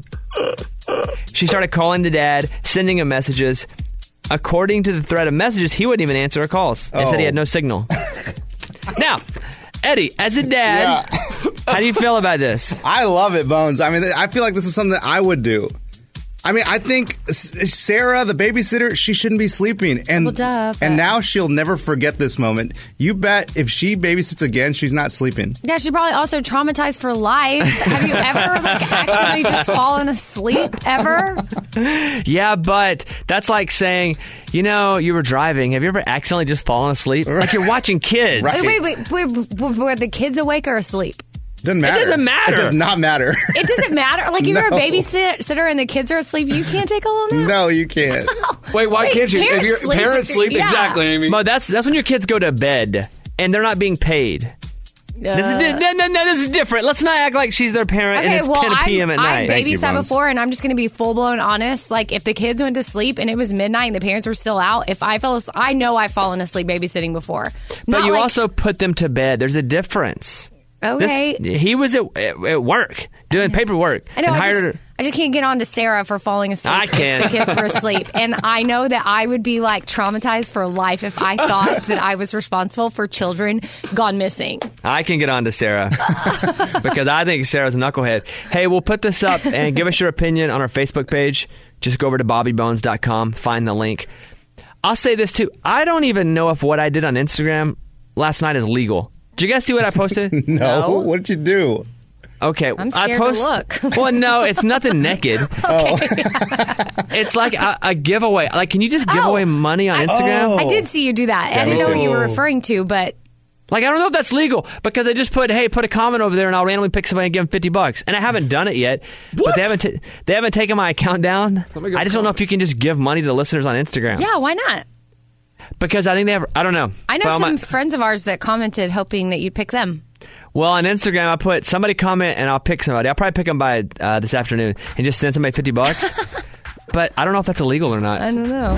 She started calling the dad, sending him messages. According to the thread of messages, he wouldn't even answer her calls. They oh. said he had no signal. Now, Eddie, as a dad, yeah. How do you feel about this? I love it, Bones. I mean, I feel like this is something that I would do. I mean, I think Sarah, the babysitter, she shouldn't be sleeping. And, well, duh, and now she'll never forget this moment. You bet if she babysits again, she's not sleeping. Yeah, she's probably also traumatized for life. Have you ever like accidentally just fallen asleep ever? Yeah, but that's like saying, you know, you were driving. Have you ever accidentally just fallen asleep? Like you're watching kids. Right. Wait, wait, wait. Were, were the kids awake or asleep? Doesn't matter. It doesn't matter. It does not matter. It doesn't matter. Like, if No. you're a babysitter and the kids are asleep, you can't take a little nap. No, you can't. Wait, why Wait, can't you? If parents your sleep parents if sleep, you're- yeah. exactly. I mean, Mo, that's that's when your kids go to bed and they're not being paid. This is, no, no, no, this is different. Let's not act like she's their parent Okay, and it's well, ten p.m. at I've night. babysat before, and I'm just going to be full blown honest. Like, if the kids went to sleep and it was midnight and the parents were still out, if I fell asleep, I know I've fallen asleep babysitting before. But Not you like- also put them to bed. There's a difference. Okay. This, he was at, at, at work doing paperwork. I know. and I hired just, her. I just can't get on to Sarah for falling asleep. I can't. If the kids were asleep, and I know that I would be like traumatized for life if I thought that I was responsible for children gone missing. I can get on to Sarah because I think Sarah's a knucklehead. Hey, we'll put this up and give us your opinion on our Facebook page. Just go over to bobby bones dot com, find the link. I'll say this too. I don't even know if what I did on Instagram last night is legal. Did you guys see what I posted? no. no. What did you do? Okay, I'm scared I post, to look. Well, no, it's nothing naked. Oh. It's like a, a giveaway. Like, can you just give Oh, away money on Instagram? Oh. I did see you do that. Yeah, I didn't me know what too. you were referring to, but Like, I don't know if that's legal because they just put, hey, put a comment over there and I'll randomly pick somebody and give them fifty bucks. And I haven't done it yet, What? but they haven't t- they haven't taken my account down. Let me go I just don't know if you can just give money to listeners on Instagram. yeah, why not? Because I think they have, I don't know. I know But on some my- friends of ours that commented hoping that you'd pick them. Well, on Instagram, I put somebody comment and I'll pick somebody. I'll probably pick them by uh, this afternoon and just send somebody fifty bucks. But I don't know if that's illegal or not. I don't know.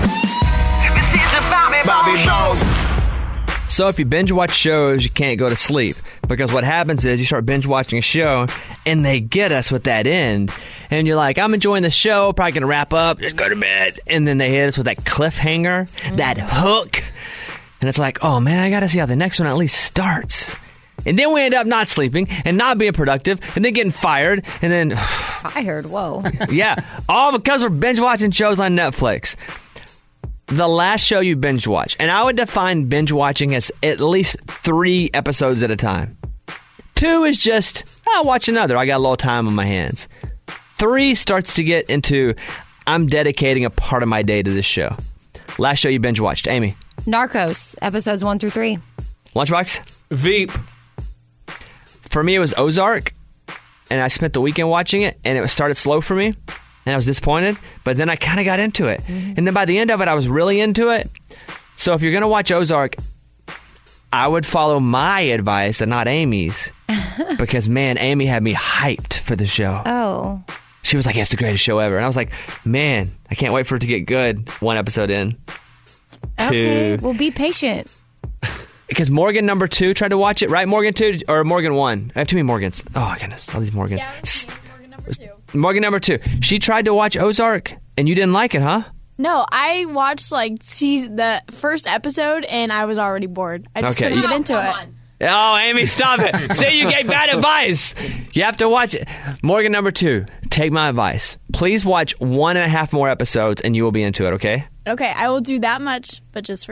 Bobby Bones. So if you binge watch shows, you can't go to sleep because what happens is you start binge watching a show and they get us with that end. And you're like, I'm enjoying the show, probably going to wrap up, just go to bed. And then they hit us with that cliffhanger, mm. that hook. And it's like, oh man, I got to see how the next one at least starts. And then we end up not sleeping and not being productive and then getting fired and then... Fired? Whoa. Yeah, all because we're binge watching shows on Netflix. The last show you binge watch, and I would define binge watching as at least three episodes at a time. Two is just, I'll watch another. I got a little time on my hands. Three starts to get into, I'm dedicating a part of my day to this show. Last show you binge watched, Amy. Narcos, episodes one through three. Lunchbox? Veep. For me, it was Ozark, and I spent the weekend watching it, and it started slow for me, and I was disappointed, but then I kind of got into it. Mm-hmm. And then by the end of it, I was really into it. So if you're going to watch Ozark, I would follow my advice and not Amy's, because, man, Amy had me hyped for the show. Oh. She was like, it's the greatest show ever. And I was like, man, I can't wait for it to get good one episode in. Okay, Two. well, be patient. Because Morgan number two tried to watch it, right? Morgan two or Morgan one? I have too many Morgans. Oh, my goodness. All these Morgans. Yeah, Morgan number two. Morgan number two. She tried to watch Ozark, and you didn't like it, huh? No, I watched like season, the first episode, and I was already bored. I just Okay. couldn't get Oh, into it. Oh, Amy, stop it. See, you gave bad advice. You have to watch it. Morgan number two, take my advice. Please watch one and a half more episodes, and you will be into it, okay? Okay, I will do that much, but just for you.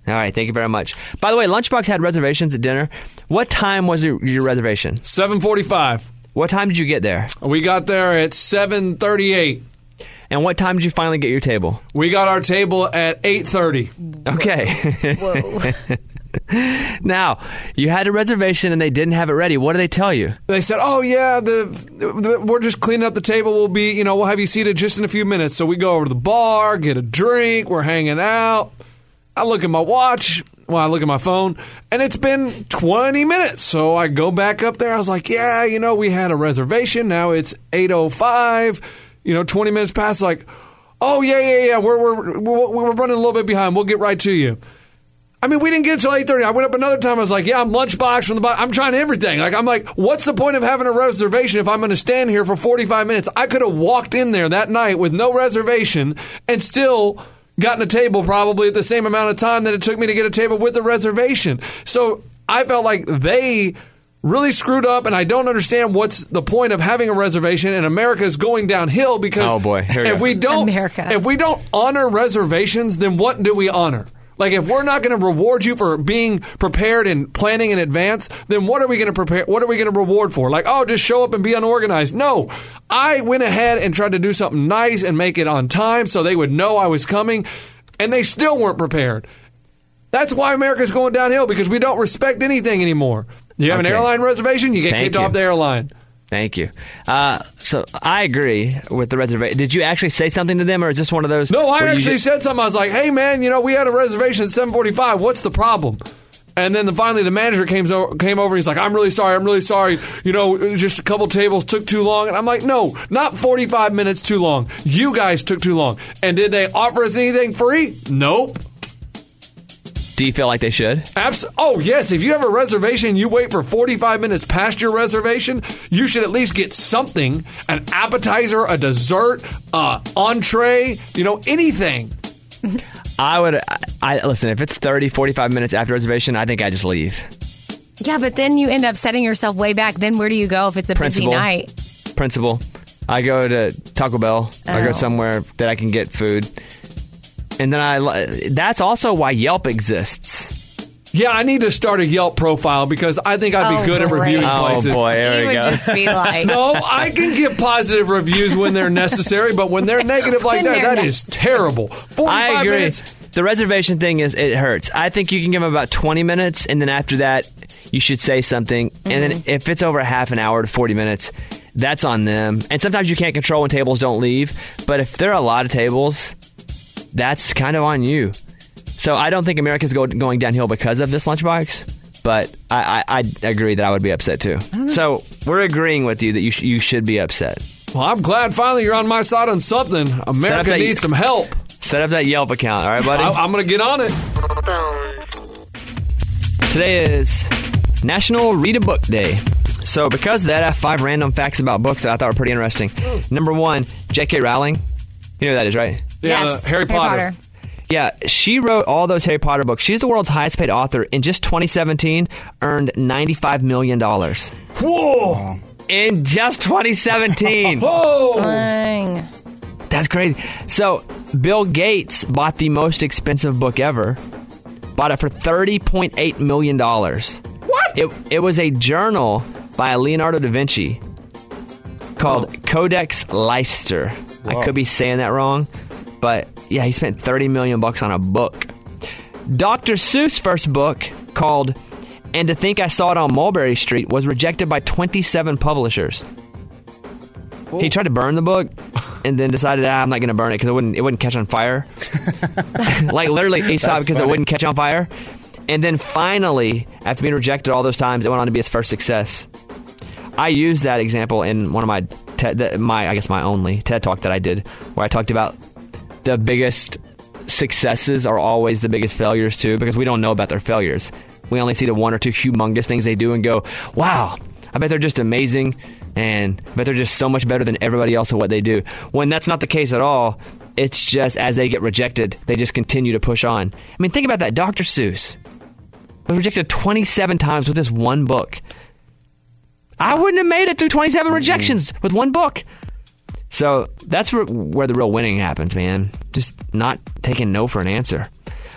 All right, thank you very much. By the way, Lunchbox had reservations at dinner. What time was your, your reservation? seven forty-five. What time did you get there? We got there at seven thirty-eight. And what time did you finally get your table? We got our table at eight thirty. Okay. Whoa. Now, you had a reservation and they didn't have it ready. What did they tell you? They said, oh, yeah, the, the we're just cleaning up the table. We'll be, you know, we'll have you seated just in a few minutes. So we go over to the bar, get a drink. We're hanging out. I look at my watch. Well, I look at my phone, and it's been twenty minutes. So I go back up there. I was like, yeah, you know, we had a reservation. Now it's eight oh five. You know, twenty minutes past. Like, oh, yeah, yeah, yeah. We're, we're, we're, we're running a little bit behind. We'll get right to you. I mean, we didn't get until eight thirty. I went up another time. I was like, yeah, I'm Lunchbox from the bottom. I'm trying everything. Like, I'm like, what's the point of having a reservation if I'm going to stand here for forty-five minutes? I could have walked in there that night with no reservation and still gotten a table probably at the same amount of time that it took me to get a table with a reservation. So I felt like they really screwed up, and I don't understand what's the point of having a reservation, and America is going downhill because oh boy, here we if go. we don't America. if we don't honor reservations, then what do we honor? Like, if we're not going to reward you for being prepared and planning in advance, then what are we going to prepare? What are we going to reward for? Like, oh, just show up and be unorganized. No, I went ahead and tried to do something nice and make it on time so they would know I was coming, and they still weren't prepared. That's why America's going downhill, because we don't respect anything anymore. You have Okay. an airline reservation, you get Thank kicked you. off the airline. Thank you. Uh, so I agree with the reservation. Did you actually say something to them, or is this one of those? No, I where you actually just- said something. I was like, hey, man, you know, we had a reservation at seven forty-five. What's the problem? And then the, finally the manager came over, came over and he's like, I'm really sorry. I'm really sorry. You know, it was just a couple tables took too long. And I'm like, no, not forty-five minutes too long. You guys took too long. And did they offer us anything free? Nope. Do you feel like they should? Abs- oh, yes. If you have a reservation, you wait for forty-five minutes past your reservation, you should at least get something, an appetizer, a dessert, uh, entree, you know, anything. I would. I, I listen. If it's thirty, forty-five minutes after reservation, I think I just leave. Yeah, but then you end up setting yourself way back. Then where do you go if it's a Principal. busy night? Principal. I go to Taco Bell. I go Oh. somewhere that I can get food. And then I. li- That's also why Yelp exists. Yeah, I need to start a Yelp profile because I think I'd be Oh, good at great. reviewing Oh, places. boy, here You we would go. just be like, No, I can give positive reviews when they're necessary, but when they're negative like When that, they're that is terrible. forty-five I agree. minutes. The reservation thing is it hurts. I think you can give them about twenty minutes, and then after that, you should say something. And then if it's over half an hour to forty minutes, that's on them. And sometimes you can't control when tables don't leave. But if there are a lot of tables, that's kind of on you. So I don't think America's go, going downhill because of this Lunchbox. But I, I, I agree that I would be upset too. So we're agreeing with you that you sh- you should be upset. Well, I'm glad finally you're on my side on something. America that- needs some help. Set up that Yelp account, all right, buddy? I, I'm going to get on it. Today is National Read a Book Day. So because of that, I have five random facts about books that I thought were pretty interesting. Number one, J K. Rowling. You know who that is, right? Yeah, yes, uh, Harry Potter. Yeah, she wrote all those Harry Potter books. She's the world's highest paid author. In just twenty seventeen, earned ninety-five million dollars. Whoa! In just twenty seventeen. Whoa! dang. That's crazy. So, Bill Gates bought the most expensive book ever. Bought it for thirty point eight million dollars. What? It, it was a journal by Leonardo da Vinci called Oh. Codex Leicester. Whoa. I could be saying that wrong, but yeah, he spent thirty million bucks on a book. Doctor Seuss' first book, called And to Think I Saw It on Mulberry Street, was rejected by twenty-seven publishers. He tried to burn the book and then decided, ah, I'm not going to burn it because it wouldn't, it wouldn't catch on fire. Like, literally, he stopped because it funny. wouldn't catch on fire. And then finally, after being rejected all those times, it went on to be his first success. I used that example in one of my, TED, the- my I guess my only TED Talk that I did, where I talked about the biggest successes are always the biggest failures too, because we don't know about their failures. We only see the one or two humongous things they do and go, wow, I bet they're just amazing, and I bet they're just so much better than everybody else at what they do. When that's not the case at all, it's just as they get rejected, they just continue to push on. I mean, think about that. Doctor Seuss was rejected twenty-seven times with this one book. I wouldn't have made it through twenty-seven rejections with one book. So that's where, where the real winning happens, man. Just not taking no for an answer.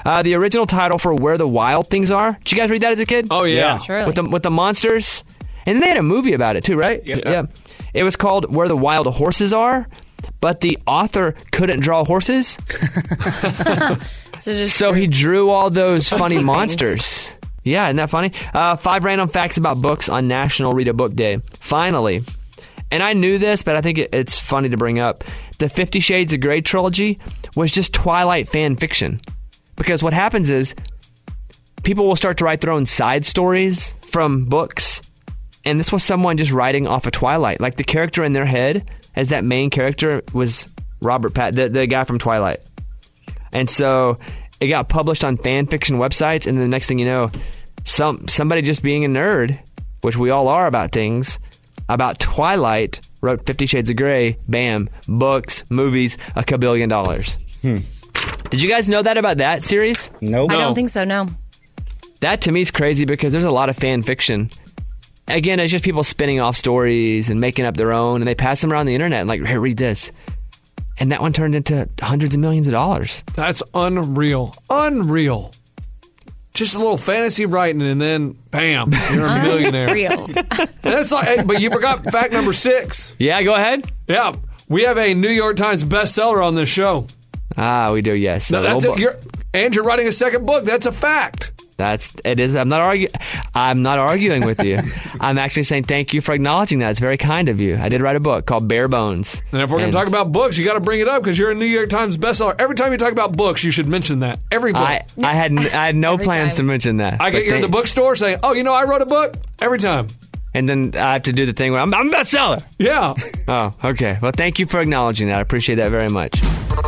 Uh, the original title for Where the Wild Things Are. Did you guys read that as a kid? Oh, yeah. yeah. Surely. With the, with the monsters. And they had a movie about it, too, right? Yeah. yeah. It was called Where the Wild Horses Are, but the author couldn't draw horses. so just so he drew all those funny monsters. Yeah, isn't that funny? Uh, five random facts about books on National Read a Book Day. Finally. And I knew this, but I think it, it's funny to bring up. The Fifty Shades of Grey trilogy was just Twilight fan fiction. Because what happens is people will start to write their own side stories from books. And this was someone just writing off of Twilight. Like the character in their head as that main character was Robert Pat, the, the guy from Twilight. And so it got published on fan fiction websites. And then the next thing you know, some somebody just being a nerd, which we all are about things, about Twilight, wrote Fifty Shades of Grey, bam, books, movies, a kabillion dollars. Hmm. Did you guys know that about that series? Nope. I don't think so, no. That to me is crazy because there's a lot of fan fiction. Again, it's just people spinning off stories and making up their own, and they pass them around the internet and like, here, read this. And that one turned into hundreds of millions of dollars. That's unreal. Unreal. Just a little fantasy writing, and then bam, you're a millionaire. Real. That's like, hey, but you forgot fact number six. Yeah, go ahead. Yeah, we have a New York Times bestseller on this show. Ah, we do, yes. No, that's it. You're, and you're writing a second book. That's a fact. That's it is. I'm not arguing. I'm not arguing with you. I'm actually saying thank you for acknowledging that. It's very kind of you. I did write a book called Bare Bones. And if we're going to talk about books, you got to bring it up because you're a New York Times bestseller. Every time you talk about books, you should mention that. Every book. I, I had I had no plans time. to mention that. I get you they, in the bookstore saying, "Oh, you know, I wrote a book." Every time. And then I have to do the thing where I'm, I'm a bestseller. Yeah. Oh, okay. Well, thank you for acknowledging that. I appreciate that very much.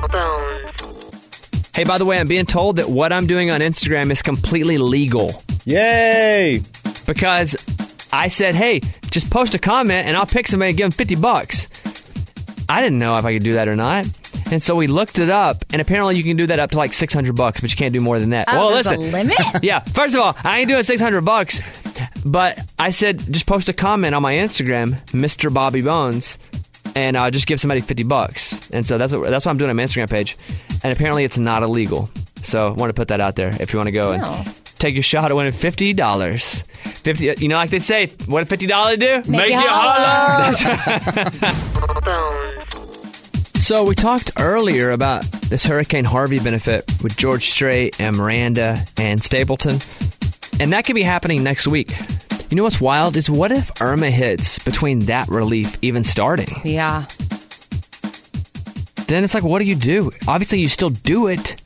Hey, by the way, I'm being told that what I'm doing on Instagram is completely legal. Yay! Because I said, hey, just post a comment and I'll pick somebody and give them fifty bucks. I didn't know if I could do that or not. And so we looked it up, and apparently you can do that up to like six hundred bucks, but you can't do more than that. Oh, well, there's listen. a limit? Yeah. First of all, I ain't doing six hundred bucks, but I said just post a comment on my Instagram, Mister Bobby Bones, and I'll just give somebody fifty bucks. And so that's what, that's what I'm doing on my Instagram page. And apparently it's not illegal. So I want to put that out there if you want to go No. and take a shot at winning fifty dollars. fifty You know, like they say, what did fifty dollars do? Make, Make you holler. So we talked earlier about this Hurricane Harvey benefit with George Strait and Miranda and Stapleton. And that could be happening next week. You know what's wild is what if Irma hits between that relief even starting? Yeah. Then it's like, what do you do? Obviously, you still do it.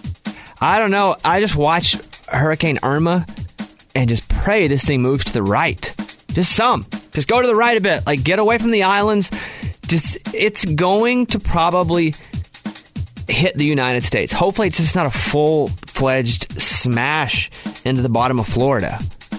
I don't know. I just watch Hurricane Irma and just pray this thing moves to the right. Just some. Just go to the right a bit. Like, get away from the islands. Just, it's going to probably hit the United States. Hopefully, it's just not a full-fledged smash into the bottom of Florida.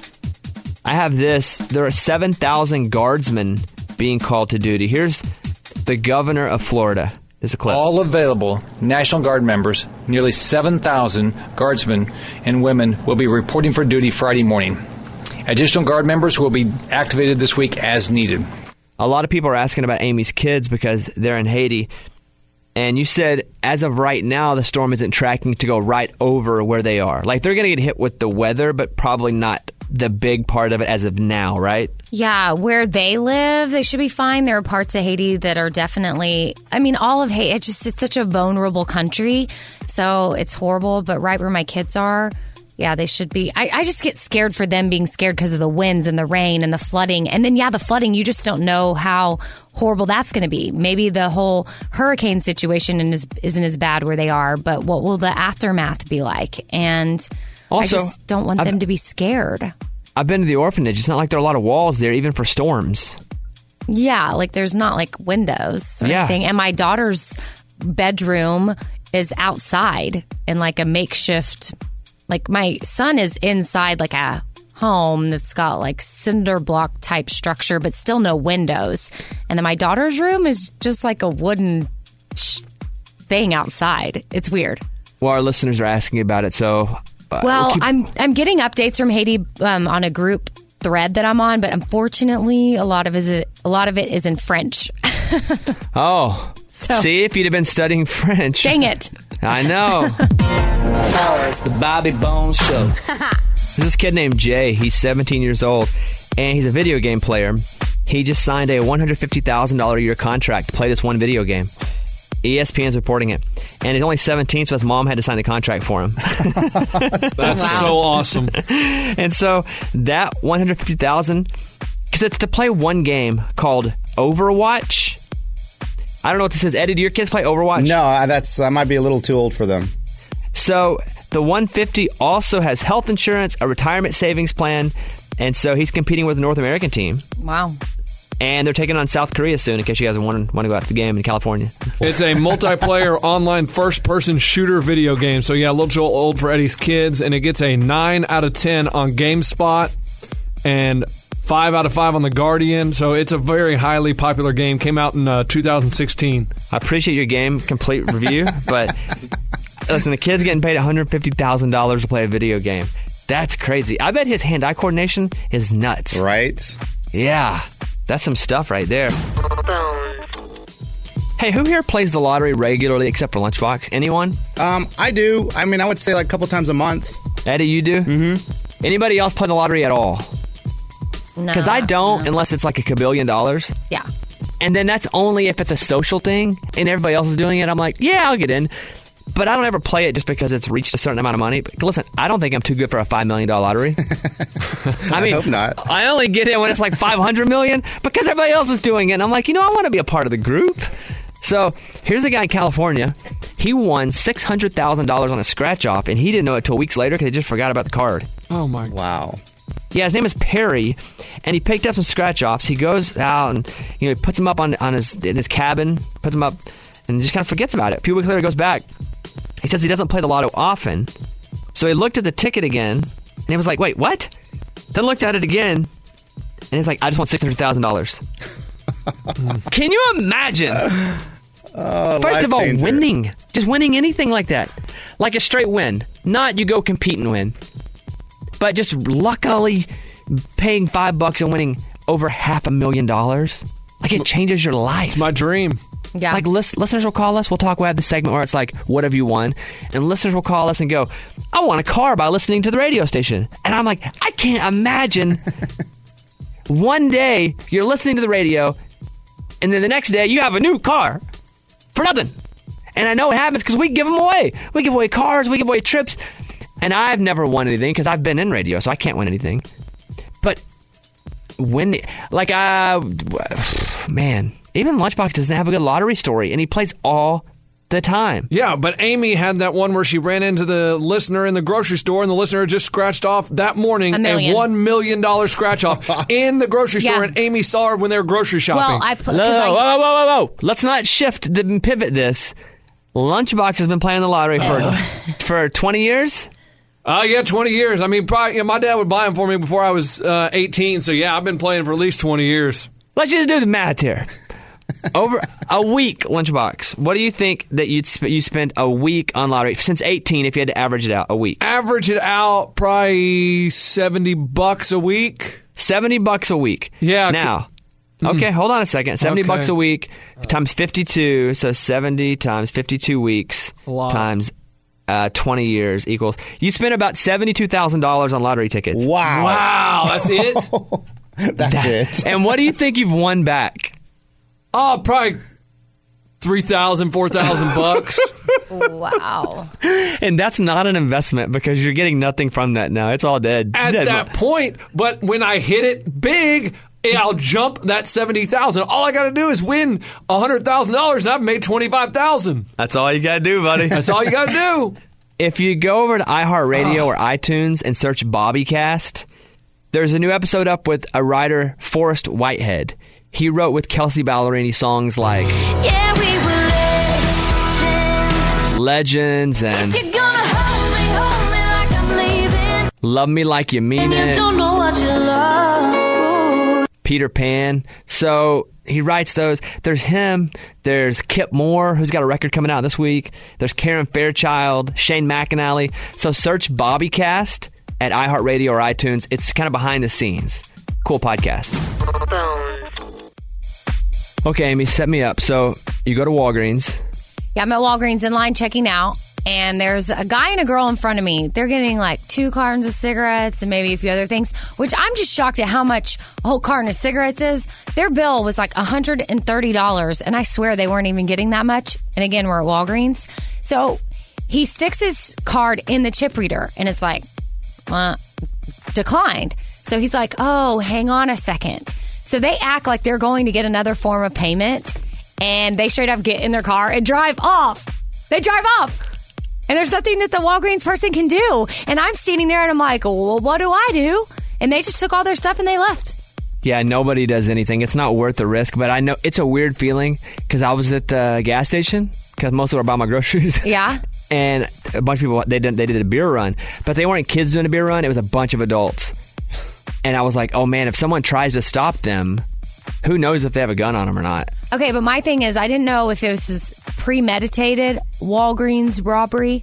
I have this. There are seven thousand guardsmen being called to duty. Here's the governor of Florida. There's a clip. All available National Guard members, nearly seven thousand guardsmen and women, will be reporting for duty Friday morning. Additional Guard members will be activated this week as needed. A lot of people are asking about Amy's kids because they're in Haiti. And you said, as of right now, the storm isn't tracking to go right over where they are. Like, they're going to get hit with the weather, but probably not the big part of it as of now, right? Yeah, where they live, they should be fine. There are parts of Haiti that are definitely, I mean, all of Haiti, it's just, it's such a vulnerable country. So it's horrible. But right where my kids are, yeah, they should be. I, I just get scared for them being scared because of the winds and the rain and the flooding. And then, yeah, the flooding, you just don't know how horrible that's going to be. Maybe the whole hurricane situation is, isn't as bad where they are, but what will the aftermath be like? And also, I just don't want I've, them to be scared. I've been to the orphanage. It's not like there are a lot of walls there, even for storms. Yeah, like there's not like windows or yeah. anything. And my daughter's bedroom is outside in like a makeshift. Like, my son is inside, like, a home that's got, like, cinder block type structure, but still no windows. And then my daughter's room is just, like, a wooden sh- thing outside. It's weird. Well, our listeners are asking about it, so... Uh, well, we'll keep- I'm I'm getting updates from Haiti um, on a group thread that I'm on, but unfortunately, a lot of it, a lot of it is in French. Oh. So, see, if you'd have been studying French. Dang it. I know. Bones, the Bobby Bones Show. There's this kid named Jay. He's seventeen years old, and he's a video game player. He just signed a one hundred fifty thousand dollars a year contract to play this one video game. E S P N's reporting it. And he's only seventeen, so his mom had to sign the contract for him. That's wow. so awesome. And so that one hundred fifty thousand dollars, because it's to play one game called Overwatch. I don't know what this is. Eddie, do your kids play Overwatch? No, that's that might be a little too old for them. So the one hundred fifty also has health insurance, a retirement savings plan, and so he's competing with the North American team. Wow. And they're taking on South Korea soon, in case you guys want to, want to go out to the game in California. It's a multiplayer online first-person shooter video game. So, yeah, a little too old for Eddie's kids. And it gets a nine out of ten on GameSpot and five out of five on The Guardian. So it's a very highly popular game. Came out in uh, two thousand sixteen. I appreciate your game complete review, but listen, the kid's getting paid one hundred fifty thousand dollars to play a video game. That's crazy. I bet his hand-eye coordination is nuts. Right? Yeah. That's some stuff right there. Hey, who here plays the lottery regularly except for Lunchbox? Anyone? Um, I do. I mean, I would say like a couple times a month. Eddie, you do? Mm-hmm. Anybody else play the lottery at all? No. Because I don't, no. unless it's like a kabillion dollars. Yeah. And then that's only if it's a social thing and everybody else is doing it. I'm like, yeah, I'll get in. But I don't ever play it just because it's reached a certain amount of money. But listen, I don't think I'm too good for a five million dollars lottery. I mean, I hope not. I only get in when it's like five hundred million dollars because everybody else is doing it. And I'm like, you know, I want to be a part of the group. So here's a guy in California. He won six hundred thousand dollars on a scratch-off, and he didn't know it until weeks later because he just forgot about the card. Oh, my. Wow. Yeah, his name is Perry, and he picked up some scratch-offs. He goes out and, you know, he puts them up on, on his in his cabin, puts them up, and just kind of forgets about it. A few weeks later, he goes back. He says he doesn't play the lotto often. So he looked at the ticket again, and he was like, wait, what? Then looked at it again, and he's like, I just want six hundred thousand dollars. Can you imagine? Oh, First of all, changer. winning. Just winning anything like that. Like a straight win. Not you go compete and win. But just luckily paying five bucks and winning over half a million dollars. Like it changes your life. It's my dream. Yeah. Like list, listeners will call us. We'll talk. We'll have the segment where it's like, what have you won? And listeners will call us and go, I won a car by listening to the radio station. And I'm like, I can't imagine one day you're listening to the radio and then the next day you have a new car for nothing. And I know it happens because we give them away. We give away cars. We give away trips. And I've never won anything because I've been in radio, so I can't win anything. But when, like, uh, man, even Lunchbox doesn't have a good lottery story, and he plays all the time. Yeah, but Amy had that one where she ran into the listener in the grocery store, and the listener just scratched off that morning a, a one million dollars scratch off in the grocery store, Yeah. and Amy saw her when they were grocery shopping. Well, I put. No, I, whoa, whoa, whoa, whoa, whoa. Let's not shift the pivot this. Lunchbox has been playing the lottery for for twenty years. Uh, yeah, twenty years. I mean, probably, you know, my dad would buy them for me before I was uh, eighteen, so yeah, I've been playing for at least twenty years. Let's just do the math here. Over a week, Lunchbox, what do you think that you'd sp- you spent a week on lottery since eighteen if you had to average it out a week? Average it out, probably seventy bucks a week. seventy bucks a week. Yeah. Now, okay, hold on a second. seventy Okay. bucks a week times fifty-two, so seventy times fifty-two weeks A lot. times uh, twenty years equals. You spent about seventy-two thousand dollars on lottery tickets. Wow. Wow, that's it? That's it. And what do you think you've won back? Oh, probably three thousand, four thousand bucks. wow. And that's not an investment because you're getting nothing from that now. It's all dead. At Dead that money. point, but when I hit it big, I'll jump that seventy thousand. All I got to do is win one hundred thousand dollars, and I've made twenty-five thousand. That's all you got to do, buddy. That's all you got to do. If you go over to iHeartRadio Oh. or iTunes and search BobbyCast, there's a new episode up with a writer, Forrest Whitehead. He wrote with Kelsey Ballerini songs like Yeah, we were legends. Legends and You're gonna hold me, hold me like I'm leaving. Love Me Like You Mean And you It, don't know what you lost, boy. Peter Pan. So he writes those. There's him. There's Kip Moore, who's got a record coming out this week. There's Karen Fairchild, Shane McAnally. So search BobbyCast at iHeartRadio or iTunes. It's kind of behind the scenes. Cool podcast. Okay, Amy, set me up. So you go to Walgreens. Yeah, I'm at Walgreens in line checking out. and there's a guy and a girl in front of me. They're getting like two cartons of cigarettes and maybe a few other things, which I'm just shocked at how much a whole carton of cigarettes is. Their bill was like one hundred thirty dollars, and I swear they weren't even getting that much. And again, we're at Walgreens. So he sticks his card in the chip reader, and it's like, uh, declined. So he's like, oh, hang on a second. So they act like they're going to get another form of payment, and they straight up get in their car and drive off. They drive off. And there's nothing that the Walgreens person can do. And I'm standing there and I'm like, well, what do I do? And they just took all their stuff and they left. Yeah, nobody does anything. It's not worth the risk, but I know it's a weird feeling because I was at the gas station because most of them are buying my groceries. Yeah. And a bunch of people, they did, they did a beer run, but they weren't kids doing a beer run. It was a bunch of adults. And I was like, oh man, if someone tries to stop them, who knows if they have a gun on them or not? Okay, but my thing is, I didn't know if it was this premeditated Walgreens robbery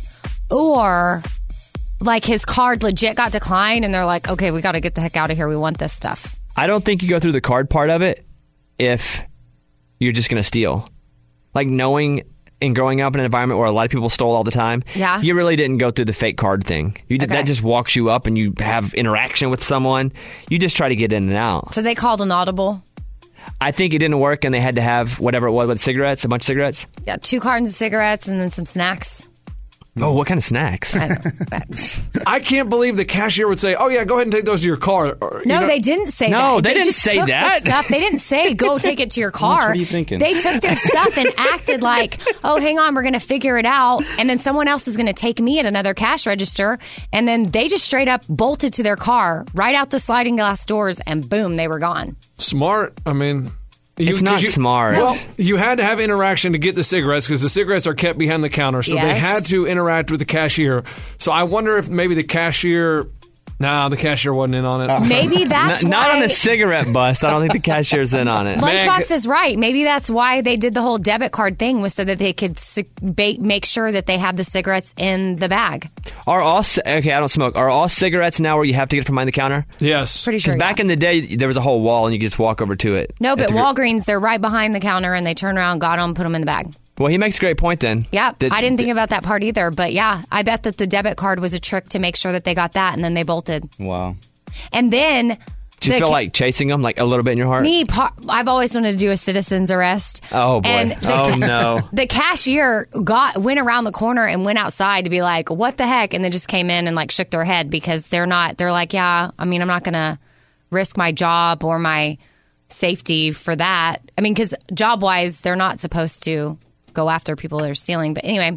or like his card legit got declined and they're like, okay, we got to get the heck out of here. We want this stuff. I don't think you go through the card part of it if you're just going to steal. Like knowing and growing up in an environment where a lot of people stole all the time, yeah. you really didn't go through the fake card thing. You did, Okay. That just walks you up and you have interaction with someone. You just try to get in and out. So they called an audible. I think it didn't work and they had to have whatever it was with cigarettes, a bunch of cigarettes. Yeah, two cartons of cigarettes and then some snacks. Oh, what kind of snacks? I don't know. I can't believe the cashier would say, oh, yeah, go ahead and take those to your car. Or, No, you know- they didn't say No, that. they didn't just say took that. The stuff. They didn't say, go take it to your car. What are you thinking? They took their stuff and acted like, oh, hang on, we're going to figure it out. And then someone else is going to take me at another cash register. And then they just straight up bolted to their car, right out the sliding glass doors, and boom, they were gone. Smart. I mean... You, It's not 'cause you- smart. Well, you had to have interaction to get the cigarettes because the cigarettes are kept behind the counter. So they Yes. had to interact with the cashier. So I wonder if maybe the cashier... Nah, the cashier wasn't in on it. Maybe that's N- Not why... on the cigarette bust. I don't think the cashier's in on it. Lunchbox is right. Maybe that's why they did the whole debit card thing, was so that they could ci- ba- make sure that they had the cigarettes in the bag. Are all ci- okay? I don't smoke. Are all cigarettes now where you have to get it from behind the counter? Yes. Pretty sure, 'Cause back in the day, there was a whole wall and you could just walk over to it. No, but At the gr- Walgreens, they're right behind the counter, and they turn around, got them, put them in the bag. Well, he makes a great point then. Yeah, Did- I didn't think about that part either, but yeah, I bet that the debit card was a trick to make sure that they got that, and then they bolted. Wow. And then... Do you the feel ca- like chasing them, like a little bit in your heart? Me, par- I've always wanted to do a citizen's arrest. Oh boy! And the oh ca- no! The cashier got went around the corner and went outside to be like, "What the heck?" And then just came in and like shook their head because they're not. They're like, "Yeah, I mean, I'm not going to risk my job or my safety for that." I mean, because job wise, they're not supposed to go after people that are stealing. But anyway.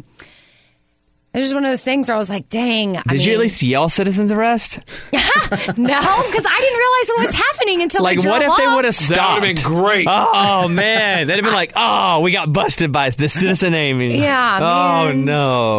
It was just one of those things where I was like, dang. Did I mean, you at least yell citizen's arrest? No, because I didn't realize what was happening until Like, I drove what if they off. would have stopped? That would have been great. Oh man, they'd have been like, "Oh, we got busted by the citizen Amy." Yeah, Oh man. no.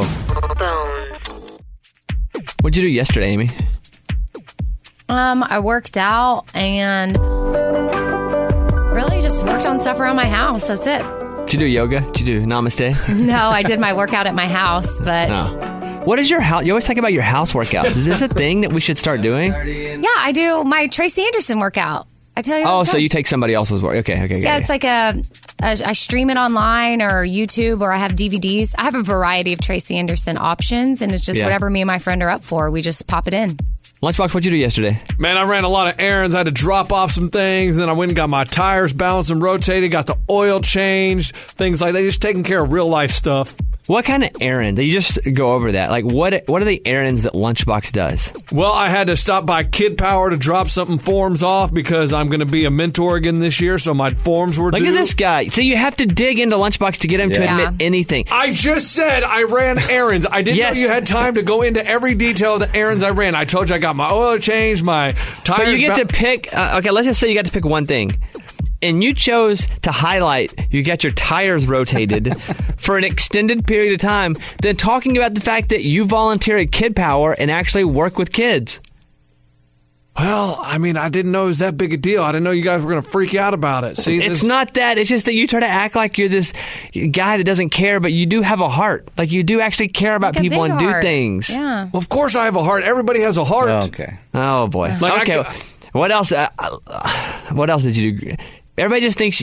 What'd you do yesterday, Amy? Um, I worked out and really just worked on stuff around my house. That's it. Did you do yoga? Did you do namaste? No, I did my workout at my house, but No. What is your house? You always talk about your house workouts. Is this a thing that we should start doing? yeah, I do my Tracy Anderson workout. I tell you. all Oh, the so time. you take somebody else's work? Okay, okay, Yeah, okay. it's like a, a. I stream it online or YouTube, or I have D V Ds. I have a variety of Tracy Anderson options, and it's just Yeah. whatever me and my friend are up for. We just pop it in. Lunchbox, what'd you do yesterday? Man, I ran a lot of errands. I had to drop off some things. Then I went and got my tires balanced and rotated, got the oil changed, things like that. Just taking care of real life stuff. What kind of errand? You just go over that. Like, what? What are the errands that Lunchbox does? Well, I had to stop by Kid Power to drop something forms off because I'm going to be a mentor again this year, so my forms were Look due. at this guy. See, you have to dig into Lunchbox to get him to Yeah. admit anything. I just said I ran errands. I didn't Yes. know you had time to go into every detail of the errands I ran. I told you I got my oil changed, my tires. But you get ba- to pick. Uh, okay, let's just say you got to pick one thing, and you chose to highlight. You got your tires rotated for an extended period of time. Then talking about the fact that you volunteer at Kid Power and actually work with kids. Well, I mean, I didn't know it was that big a deal. I didn't know you guys were going to freak out about it. See, It's this- not that. It's just that you try to act like you're this guy that doesn't care, but you do have a heart. Like you do actually care about Like a people big and do heart. things. Yeah. Well, of course I have a heart. Everybody has a heart. Okay. Oh boy. Like, I okay. go- What else? Uh, uh, what else did you do? Everybody just thinks that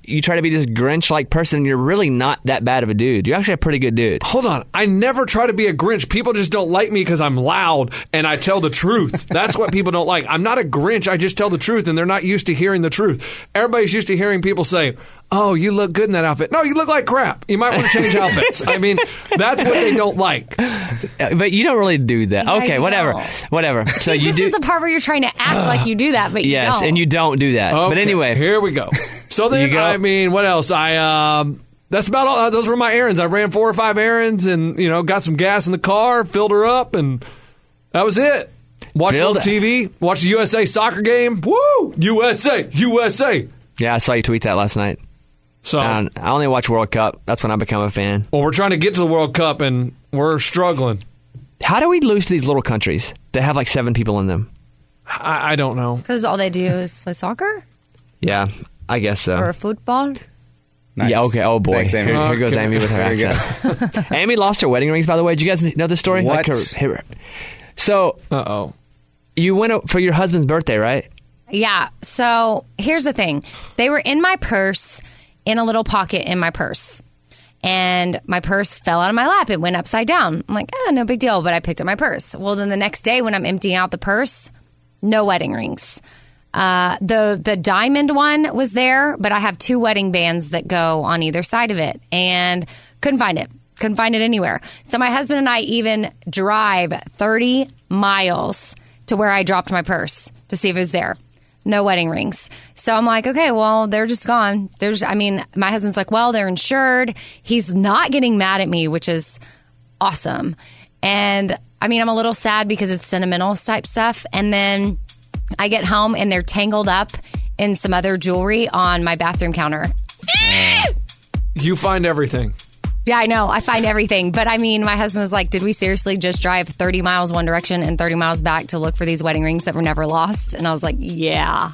you try to be this Grinch-like person, and you're really not that bad of a dude. You're actually a pretty good dude. Hold on. I never try to be a Grinch. People just don't like me because I'm loud and I tell the truth. That's what people don't like. I'm not a Grinch. I just tell the truth, and they're not used to hearing the truth. Everybody's used to hearing people say, oh, you look good in that outfit. No, you look like crap. You might want to change outfits. I mean, that's what they don't like. But you don't really do that. Yeah, okay, you whatever. don't. Whatever. So See, you this do. is the part where you're trying to act like you do that, but you yes, don't. and you don't do that. Okay, But anyway. here we go. So then, You go. I mean, what else? I um, that's about all. Those were my errands. I ran four or five errands, and you know, got some gas in the car, filled her up, and that was it. Watched a Filled- little T V, watched the U S A soccer game. Woo! U S A, U S A. Yeah, I saw you tweet that last night. So Um, I only watch World Cup. That's when I become a fan. well, we're trying to get to the World Cup, and we're struggling. How do we lose to these little countries that have like seven people in them? I, I don't know. Because all they do is play soccer Yeah, I guess so. or football. Nice. Yeah, okay. Oh, boy. Thanks, Amy. Here, here goes Okay. Amy with her There you accent. Amy lost her wedding rings, by the way. Did you guys know this story? What? Like her, her- so, Uh-oh. you went out for your husband's birthday, right? Yeah. So here's the thing. They were in my purse, in a little pocket in my purse. And my purse fell out of my lap. It went upside down. I'm like, oh, no big deal. But I picked up my purse. Well, then the next day when I'm emptying out the purse, no wedding rings. Uh, the the diamond one was there, but I have two wedding bands that go on either side of it. And couldn't find it. Couldn't find it anywhere. So my husband and I even drive thirty miles to where I dropped my purse to see if it was there. No wedding rings. So I'm like, okay, well, they're just gone. There's, I mean, my husband's like, well, they're insured. He's not getting mad at me, which is awesome. And I mean, I'm a little sad because it's sentimental type stuff. And then I get home and they're tangled up in some other jewelry on my bathroom counter. You find everything. Yeah, I know. I find everything. But I mean, my husband was like, did we seriously just drive thirty miles one direction and thirty miles back to look for these wedding rings that were never lost? And I was like, yeah.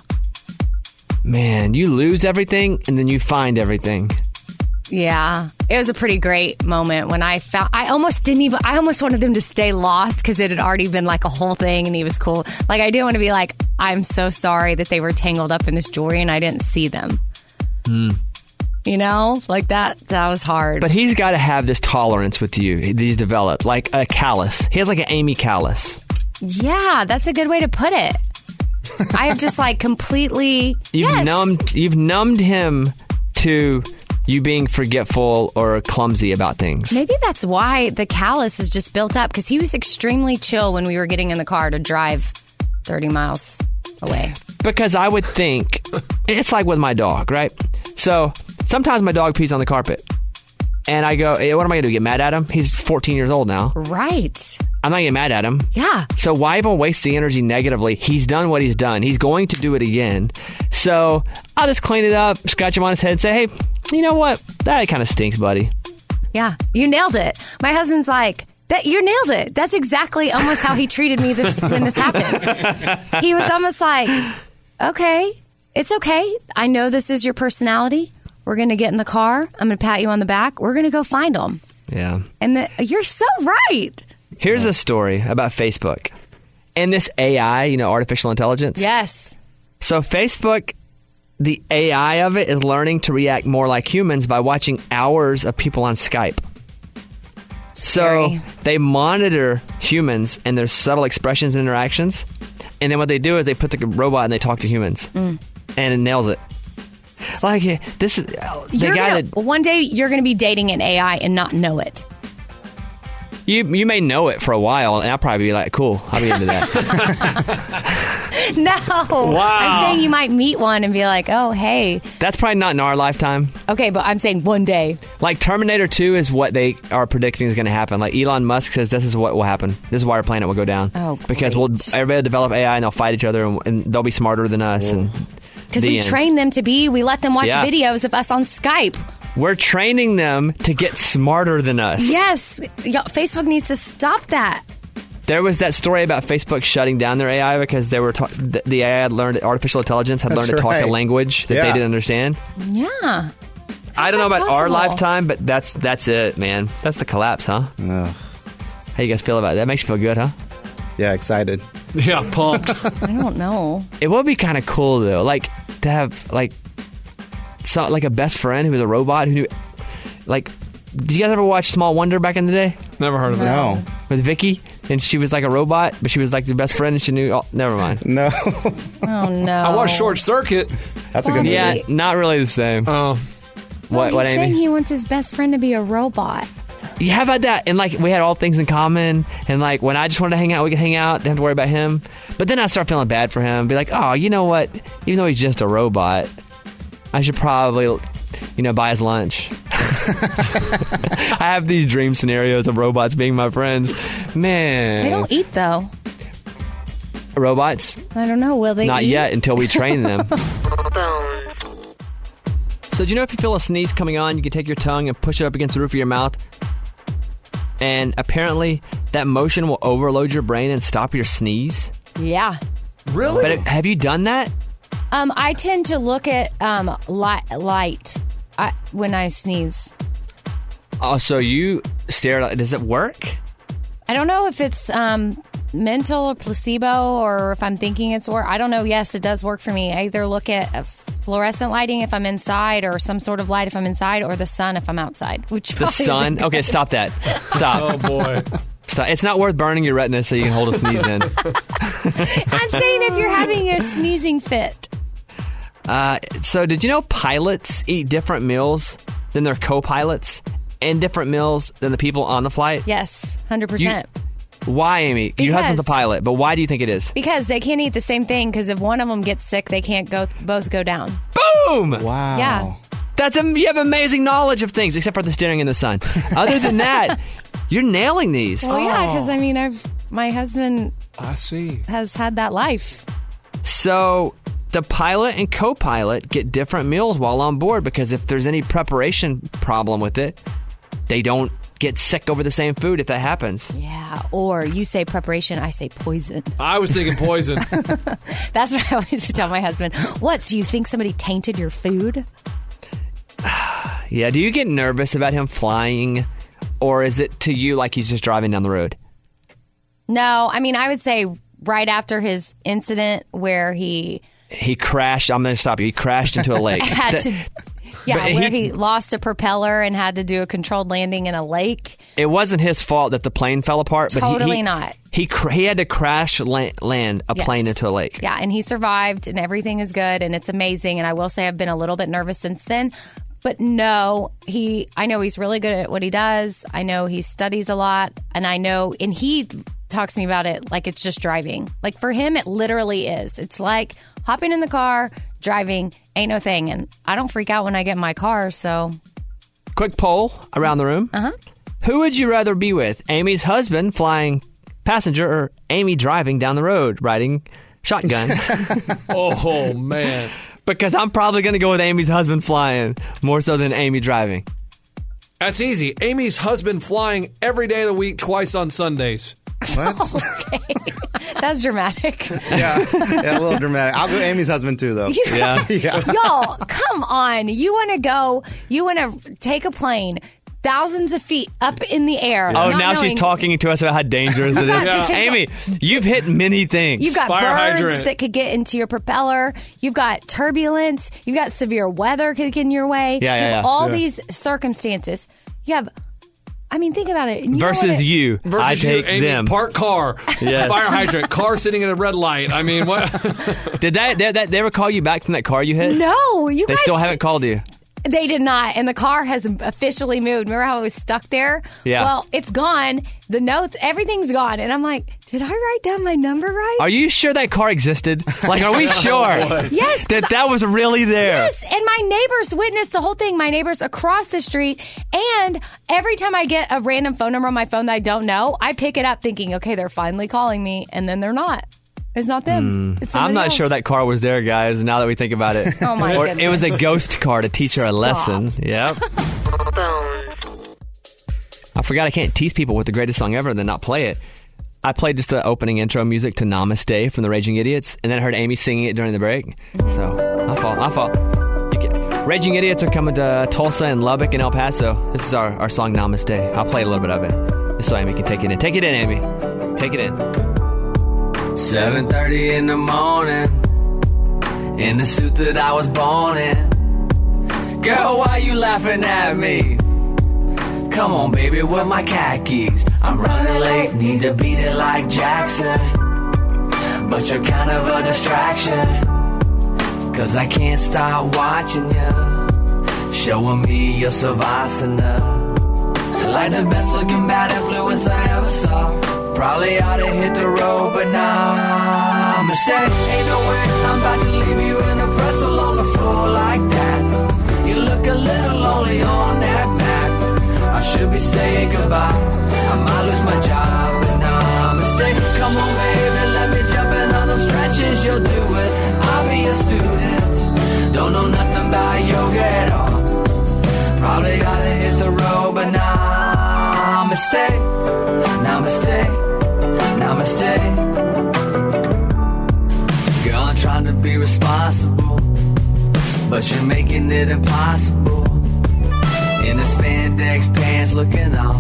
Man, you lose everything and then you find everything. Yeah. It was a pretty great moment when I found, I almost didn't even, I almost wanted them to stay lost because it had already been like a whole thing and he was cool. Like, I didn't want to be like, I'm so sorry that they were tangled up in this jewelry and I didn't see them. Mm. You know, like that, that was hard. But he's got to have this tolerance with you that he's developed, like a callus. He has like an Amy callus. Yeah, that's a good way to put it. I've just like completely, You've yes. numbed. You've numbed him to you being forgetful or clumsy about things. Maybe that's why the callus is just built up because he was extremely chill when we were getting in the car to drive thirty miles away. Because I would think it's like with my dog, right? So sometimes my dog pees on the carpet, and I go, hey, "What am I going to do? Get mad at him? He's fourteen years old now, right? I'm not getting mad at him. Yeah. So why even waste the energy negatively? He's done what he's done. He's going to do it again. So I'll just clean it up, scratch him on his head, and say, "Hey, you know what? That kind of stinks, buddy." Yeah, you nailed it. My husband's like, "That you nailed it. That's exactly almost how he treated me this when this happened." He was almost like, "Okay, it's okay. I know this is your personality. We're going to get in the car. I'm going to pat you on the back. We're going to go find them." Yeah. And the, you're so right. Here's a story about Facebook and this A I, you know, artificial intelligence. Yes. So Facebook, the A I of it is learning to react more like humans by watching hours of people on Skype. Scary. So they monitor humans and their subtle expressions and interactions. And then what they do is they put the robot and they talk to humans. Mm. And it nails it. It's like, this is the You're guy gonna, that one day you're going to be dating an A I and not know it. you you may know it for a while, and I'll probably be like, cool, I'll be into that. No. Wow. I'm saying you might meet one and be like, oh, hey. That's probably not in our lifetime. Okay, but I'm saying one day. Like Terminator two is what they are predicting is going to happen. Like Elon Musk says this is what will happen. This is why our planet will go down. Oh, because we'll everybody will develop A I and they'll fight each other and, and they'll be smarter than us. And Because the we end. train them to be, we let them watch Yeah. videos of us on Skype. We're training them to get smarter than us. Yes. Yo, Facebook needs to stop that. There was that story about Facebook shutting down their A I because they were ta- the, the A I had learned artificial intelligence had That's learned to talk right. a language that Yeah. they didn't understand. Yeah. I don't know that about our possible? lifetime, but that's that's it, man. That's the collapse, huh? Ugh. How you guys feel about that? That makes you feel good, huh? Yeah, excited. Yeah, pumped. I don't know. It would be kind of cool though, like to have like so, like a best friend who was a robot who knew, like, did you guys ever watch Small Wonder back in the day? Never heard of it. No. With Vicky, and she was like a robot, but she was like the best friend, and she knew. Oh, never mind. No. Oh no. I watched Short Circuit. That's a good movie. Yeah, not really the same. Oh. What? He's What, saying Amy? he wants his best friend to be a robot. Yeah, how about that? And like we had all things in common, and like when I just wanted to hang out, we could hang out. Didn't have to worry about him. But then I start feeling bad for him. Be like, oh, you know what? Even though he's just a robot, I should probably, you know, buy his lunch. I have these dream scenarios of robots being my friends. Man, They don't eat though. robots. I don't know. Will they? Not eat? yet until we train them. So do you know if you feel a sneeze coming on, you can take your tongue and push it up against the roof of your mouth, and apparently that motion will overload your brain and stop your sneeze? Yeah. Really? But have you done that? Um, I tend to look at um light, light I, when I sneeze. Oh, so you stare at, does it work? I don't know if it's um mental or placebo or if I'm thinking it's work. I don't know. Yes, it does work for me. I either look at a fluorescent lighting if I'm inside, or some sort of light if I'm inside, or the sun if I'm outside. Which The probably sun? isn't Okay, good. stop that. Stop. Oh, boy. Stop. It's not worth burning your retina so you can hold a sneeze in. I'm saying if you're having a sneezing fit. Uh, so did you know pilots eat different meals than their co-pilots, and different meals than the people on the flight? Yes, one hundred percent. Why, Amy? Your husband's a Because- pilot, but why do you think it is? Because they can't eat the same thing, because if one of them gets sick, they can't go both go down. Boom! Wow. Yeah. That's am- you have amazing knowledge of things, except for the staring in the sun. Other than that, you're nailing these. Well, yeah, because I mean, I've my husband I see. has had that life. So the pilot and co-pilot get different meals while on board, because if there's any preparation problem with it, they don't get sick over the same food if that happens. Yeah, or you say preparation, I say poison. I was thinking poison. That's what I always tell my husband. What, so you think somebody tainted your food? Yeah, do you get nervous about him flying, or is it to you like he's just driving down the road? No, I mean, I would say right after his incident where he He crashed. I'm going to stop you. He crashed into a lake. had to, yeah, But where he- he lost a propeller and had to do a controlled landing in a lake. It wasn't his fault that the plane fell apart. But he- Totally he, not. He cr- he had to crash la- land a Yes. plane into a lake. Yeah, and he survived, and everything is good, and it's amazing. And I will say I've been a little bit nervous since then. But no, he. I know he's really good at what he does. I know he studies a lot, and I know, and he talks to me about it like it's just driving. Like for him, it literally is. It's like hopping in the car, driving, ain't no thing. And I don't freak out when I get in my car, so. Quick poll around the room. Uh huh. Who would you rather be with? Amy's husband flying passenger, or Amy driving down the road riding shotgun? Oh, man. Because I'm probably going to go with Amy's husband flying more so than Amy driving. That's easy. Amy's husband flying every day of the week, twice on Sundays. What? That's dramatic. yeah, yeah, a little dramatic. I'll go Amy's husband too, though. You- Yeah. yeah. Y'all, come on. You want to go, you want to take a plane thousands of feet up in the air. Oh, not now knowing- she's talking to us about how dangerous it is. got potential- Amy, you've hit many things. You've got Fire birds hydrant. that could get into your propeller. You've got turbulence. You've got severe weather could get in your way. Yeah, yeah, you have yeah. all Yeah. these circumstances. You have, I mean, think about it. And you don't Versus wanna- you. Versus I you, take Amy, them. park car, Yes. fire hydrant, car sitting at a red light. I mean, what? Did that, that, that they ever call you back from that car you hit? No, you They guys. still haven't called you. They did not, and the car has officially moved. Remember how it was stuck there? Yeah. Well, it's gone. The notes, everything's gone. And I'm like, did I write down my number right? Are you sure that car existed? Like, are we sure? Yes, 'cause That that was really there? Yes, and my neighbors witnessed the whole thing. My neighbors across the street. And every time I get a random phone number on my phone that I don't know, I pick it up thinking, okay, they're finally calling me. And then they're not. It's not them. It's I'm somebody not else. sure that car was there, guys, now that we think about it. Oh, my Or goodness. it was a ghost car to teach her a lesson. Yep. I forgot I can't tease people with the greatest song ever and then not play it. I played just the opening intro music to Namaste from the Raging Idiots, and then I heard Amy singing it during the break. So, I fall. I fall. You get, Raging Idiots are coming to Tulsa and Lubbock and El Paso. This is our, our song Namaste. I'll play a little bit of it, just so Amy can take it in. Take it in, Amy. Take it in. seven thirty in the morning, in the suit that I was born in. Girl, why you laughing at me? Come on, baby, with my khakis. I'm running late, need to beat it like Jackson. But you're kind of a distraction, cause I can't stop watching you, showing me your savasana. Like the best looking bad influence I ever saw. Probably ought to hit the road, but nah, mistake. Ain't no way I'm about to leave you in a pretzel on the floor like that. You look a little lonely on that mat. I should be saying goodbye. I might lose my job, but nah, mistake. Come on, baby, let me jump in on those stretches. You'll do it. I'll be a student. Don't know nothing about yoga at all. Probably ought to hit the road, but nah, mistake. Namaste, namaste. Girl, I'm trying to be responsible, but you're making it impossible. In the spandex pants looking all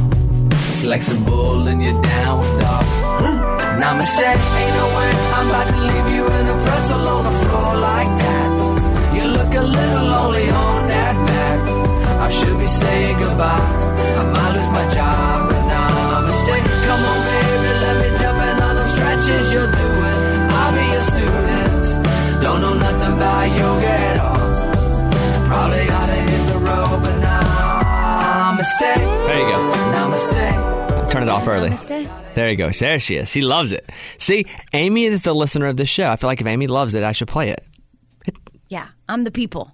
flexible and you're down with dog. Namaste, ain't no way I'm about to leave you in a pretzel on the floor like that. You look a little lonely on that mat. I should be saying goodbye. I might lose my job, but namaste. Come on, baby, let me jump in on those stretches. You'll do it. I'll be a student. Don't know nothing about yoga at all. Probably ought to hit the road, but namaste. There you go. Namaste. Turn it off early. Namaste. There you go. There she is. She loves it. See, Amy is the listener of this show. I feel like if Amy loves it, I should play it. Yeah, I'm the people.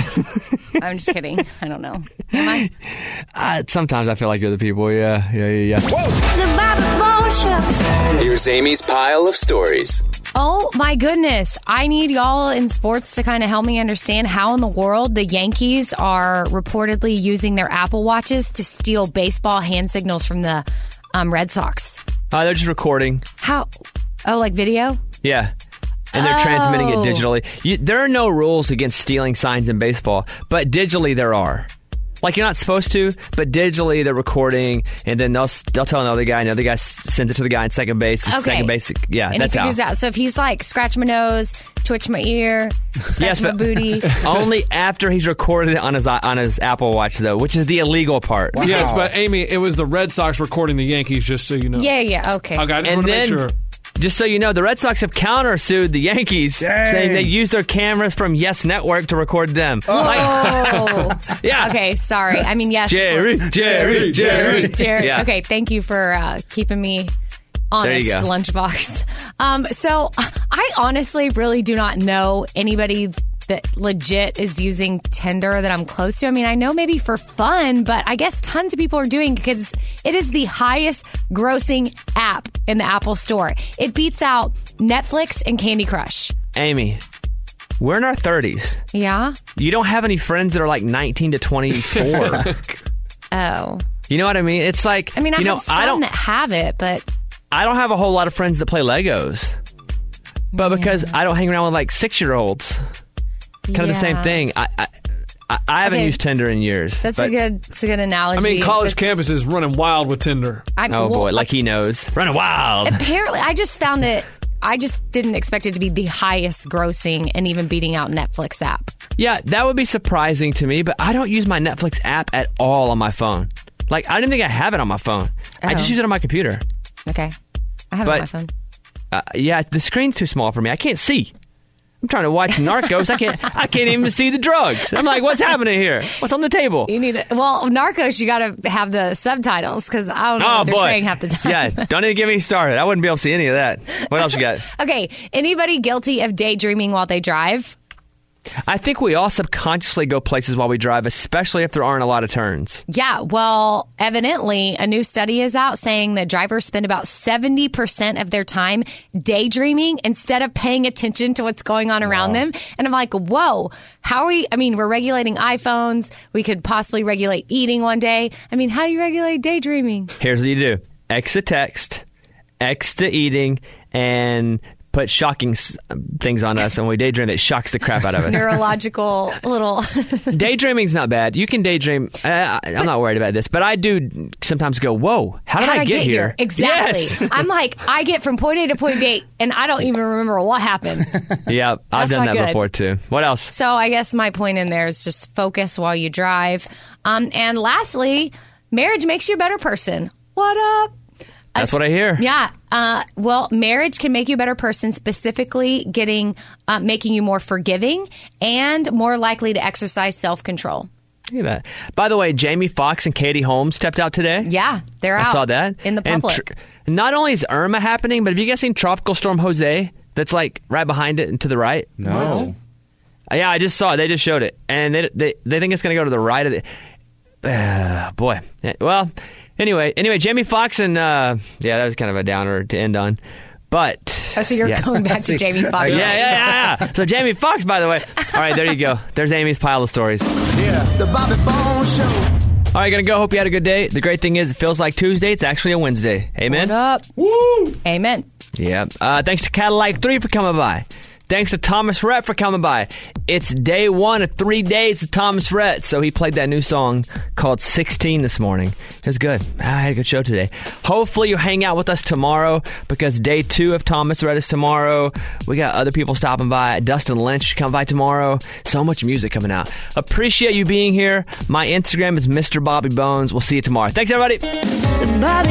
I'm just kidding. I don't know. Am I? Uh, sometimes I feel like you're the people. Yeah, yeah, yeah, yeah. The Bobby Bones Show. Here's Amy's pile of stories. Oh my goodness. I need y'all in sports to kind of help me understand how in the world the Yankees are reportedly using their Apple Watches to steal baseball hand signals from the um, Red Sox. Uh, they're just recording. How? Oh, like video? Yeah. And they're Oh. transmitting it digitally. You, there are no rules against stealing signs in baseball, but digitally there are. Like, you're not supposed to, but digitally they're recording, and then they'll they'll tell another guy, another guy sends it to the guy in second base. The Okay. Second base, yeah, And that's he how. figures out. So if he's like, scratch my nose, twitch my ear, scratch Yes, my but booty. only after he's recorded it on his on his Apple Watch, though, which is the illegal part. Yes, but Amy, it was the Red Sox recording the Yankees, just so you know. Yeah, yeah, okay. Okay, I just And want to then, make sure. just so you know, the Red Sox have countersued the Yankees, Dang. saying they used their cameras from Yes Network to record them. Oh. Yeah. Okay, sorry. I mean, yes. of Jerry, course. Jerry, Jerry. Jerry. Yeah. Okay, thank you for uh, keeping me honest, There you go. Lunchbox. Um, so I honestly really do not know anybody that legit is using Tinder that I'm close to. I mean, I know maybe for fun, but I guess tons of people are doing it because it is the highest grossing app in the Apple Store. It beats out Netflix and Candy Crush. Amy, we're in our thirties. Yeah? You don't have any friends that are like nineteen to twenty-four. Oh. You know what I mean? It's like, I mean, I you know, have some I don't, that have it, but I don't have a whole lot of friends that play Legos. But because I don't hang around with like six-year-olds, kind of the same Yeah. thing. I I, I, I haven't Okay. used Tinder in years. that's but- a good that's a good analogy. I mean, college That's- campus is running wild with Tinder. I- oh well, boy, like he knows. Running wild. Apparently, I just found it. I just didn't expect it to be the highest grossing and even beating out Netflix app. Yeah, that would be surprising to me, but I don't use my Netflix app at all on my phone. Like, I don't even think I have it on my phone. I just Oh. use it on my computer. Okay, I have it But- on my phone. Uh, yeah, the screen's too small for me. I can't see. I'm trying to watch Narcos. I can't. I can't even see the drugs. I'm like, what's happening here? What's on the table? You need to, well, Narcos. You got to have the subtitles because I don't know Oh what they're boy! saying half the time. Yeah, don't even get me started. I wouldn't be able to see any of that. What else you got? Okay, anybody guilty of daydreaming while they drive? I think we all subconsciously go places while we drive, especially if there aren't a lot of turns. Yeah, well, evidently, a new study is out saying that drivers spend about seventy percent of their time daydreaming instead of paying attention to what's going on around them. And I'm like, whoa, how are we? I mean, we're regulating iPhones. We could possibly regulate eating one day. I mean, how do you regulate daydreaming? Here's what you do: X the text, X the eating, and put shocking s- things on us, and when we daydream, it shocks the crap out of us. Neurological little. Daydreaming's not bad. You can daydream. Uh, I'm not worried about this, but I do sometimes go, "Whoa, how did How'd I get, here?" Exactly. Yes. I'm like, I get from point A to point B, and I don't even remember what happened. Yeah, I've That's done not that good. before too. What else? So I guess my point in there is just focus while you drive. Um, and lastly, marriage makes you a better person. What up? That's what I hear. Yeah. Uh, well, marriage can make you a better person, specifically getting, uh, making you more forgiving and more likely to exercise self-control. Look at that. By the way, Jamie Foxx and Katie Holmes stepped out today. Yeah, they're out. I saw that. In the And public. tr- not only is Irma happening, but have you guys seen Tropical Storm Jose? That's like right behind it and to the right. No. Uh, Yeah, I just saw it. They just showed it. And they they, they think it's going to go to the right of the... Uh, boy. Yeah, well... Anyway, anyway, Jamie Foxx and uh, yeah, that was kind of a downer to end on. But Oh, so you're yeah. going back to Jamie Foxx. Yeah, yeah, yeah, yeah. So Jamie Foxx, by the way. All right, there you go. There's Amy's pile of stories. Yeah. The Bobby Bones Show. All right, gonna go. Hope you had a good day. The great thing is, it feels like Tuesday. It's actually a Wednesday. Amen. What up? Woo! Amen. Yeah. Uh, thanks to Cadillac three for coming by. Thanks to Thomas Rhett for coming by. It's day one of three days of Thomas Rhett. So he played that new song called sixteen this morning. It was good. I had a good show today. Hopefully you'll hang out with us tomorrow because day two of Thomas Rhett is tomorrow. We got other people stopping by. Dustin Lynch come by tomorrow. So much music coming out. Appreciate you being here. My Instagram is Mister Bobby Bones. We'll see you tomorrow. Thanks, everybody. The Bobby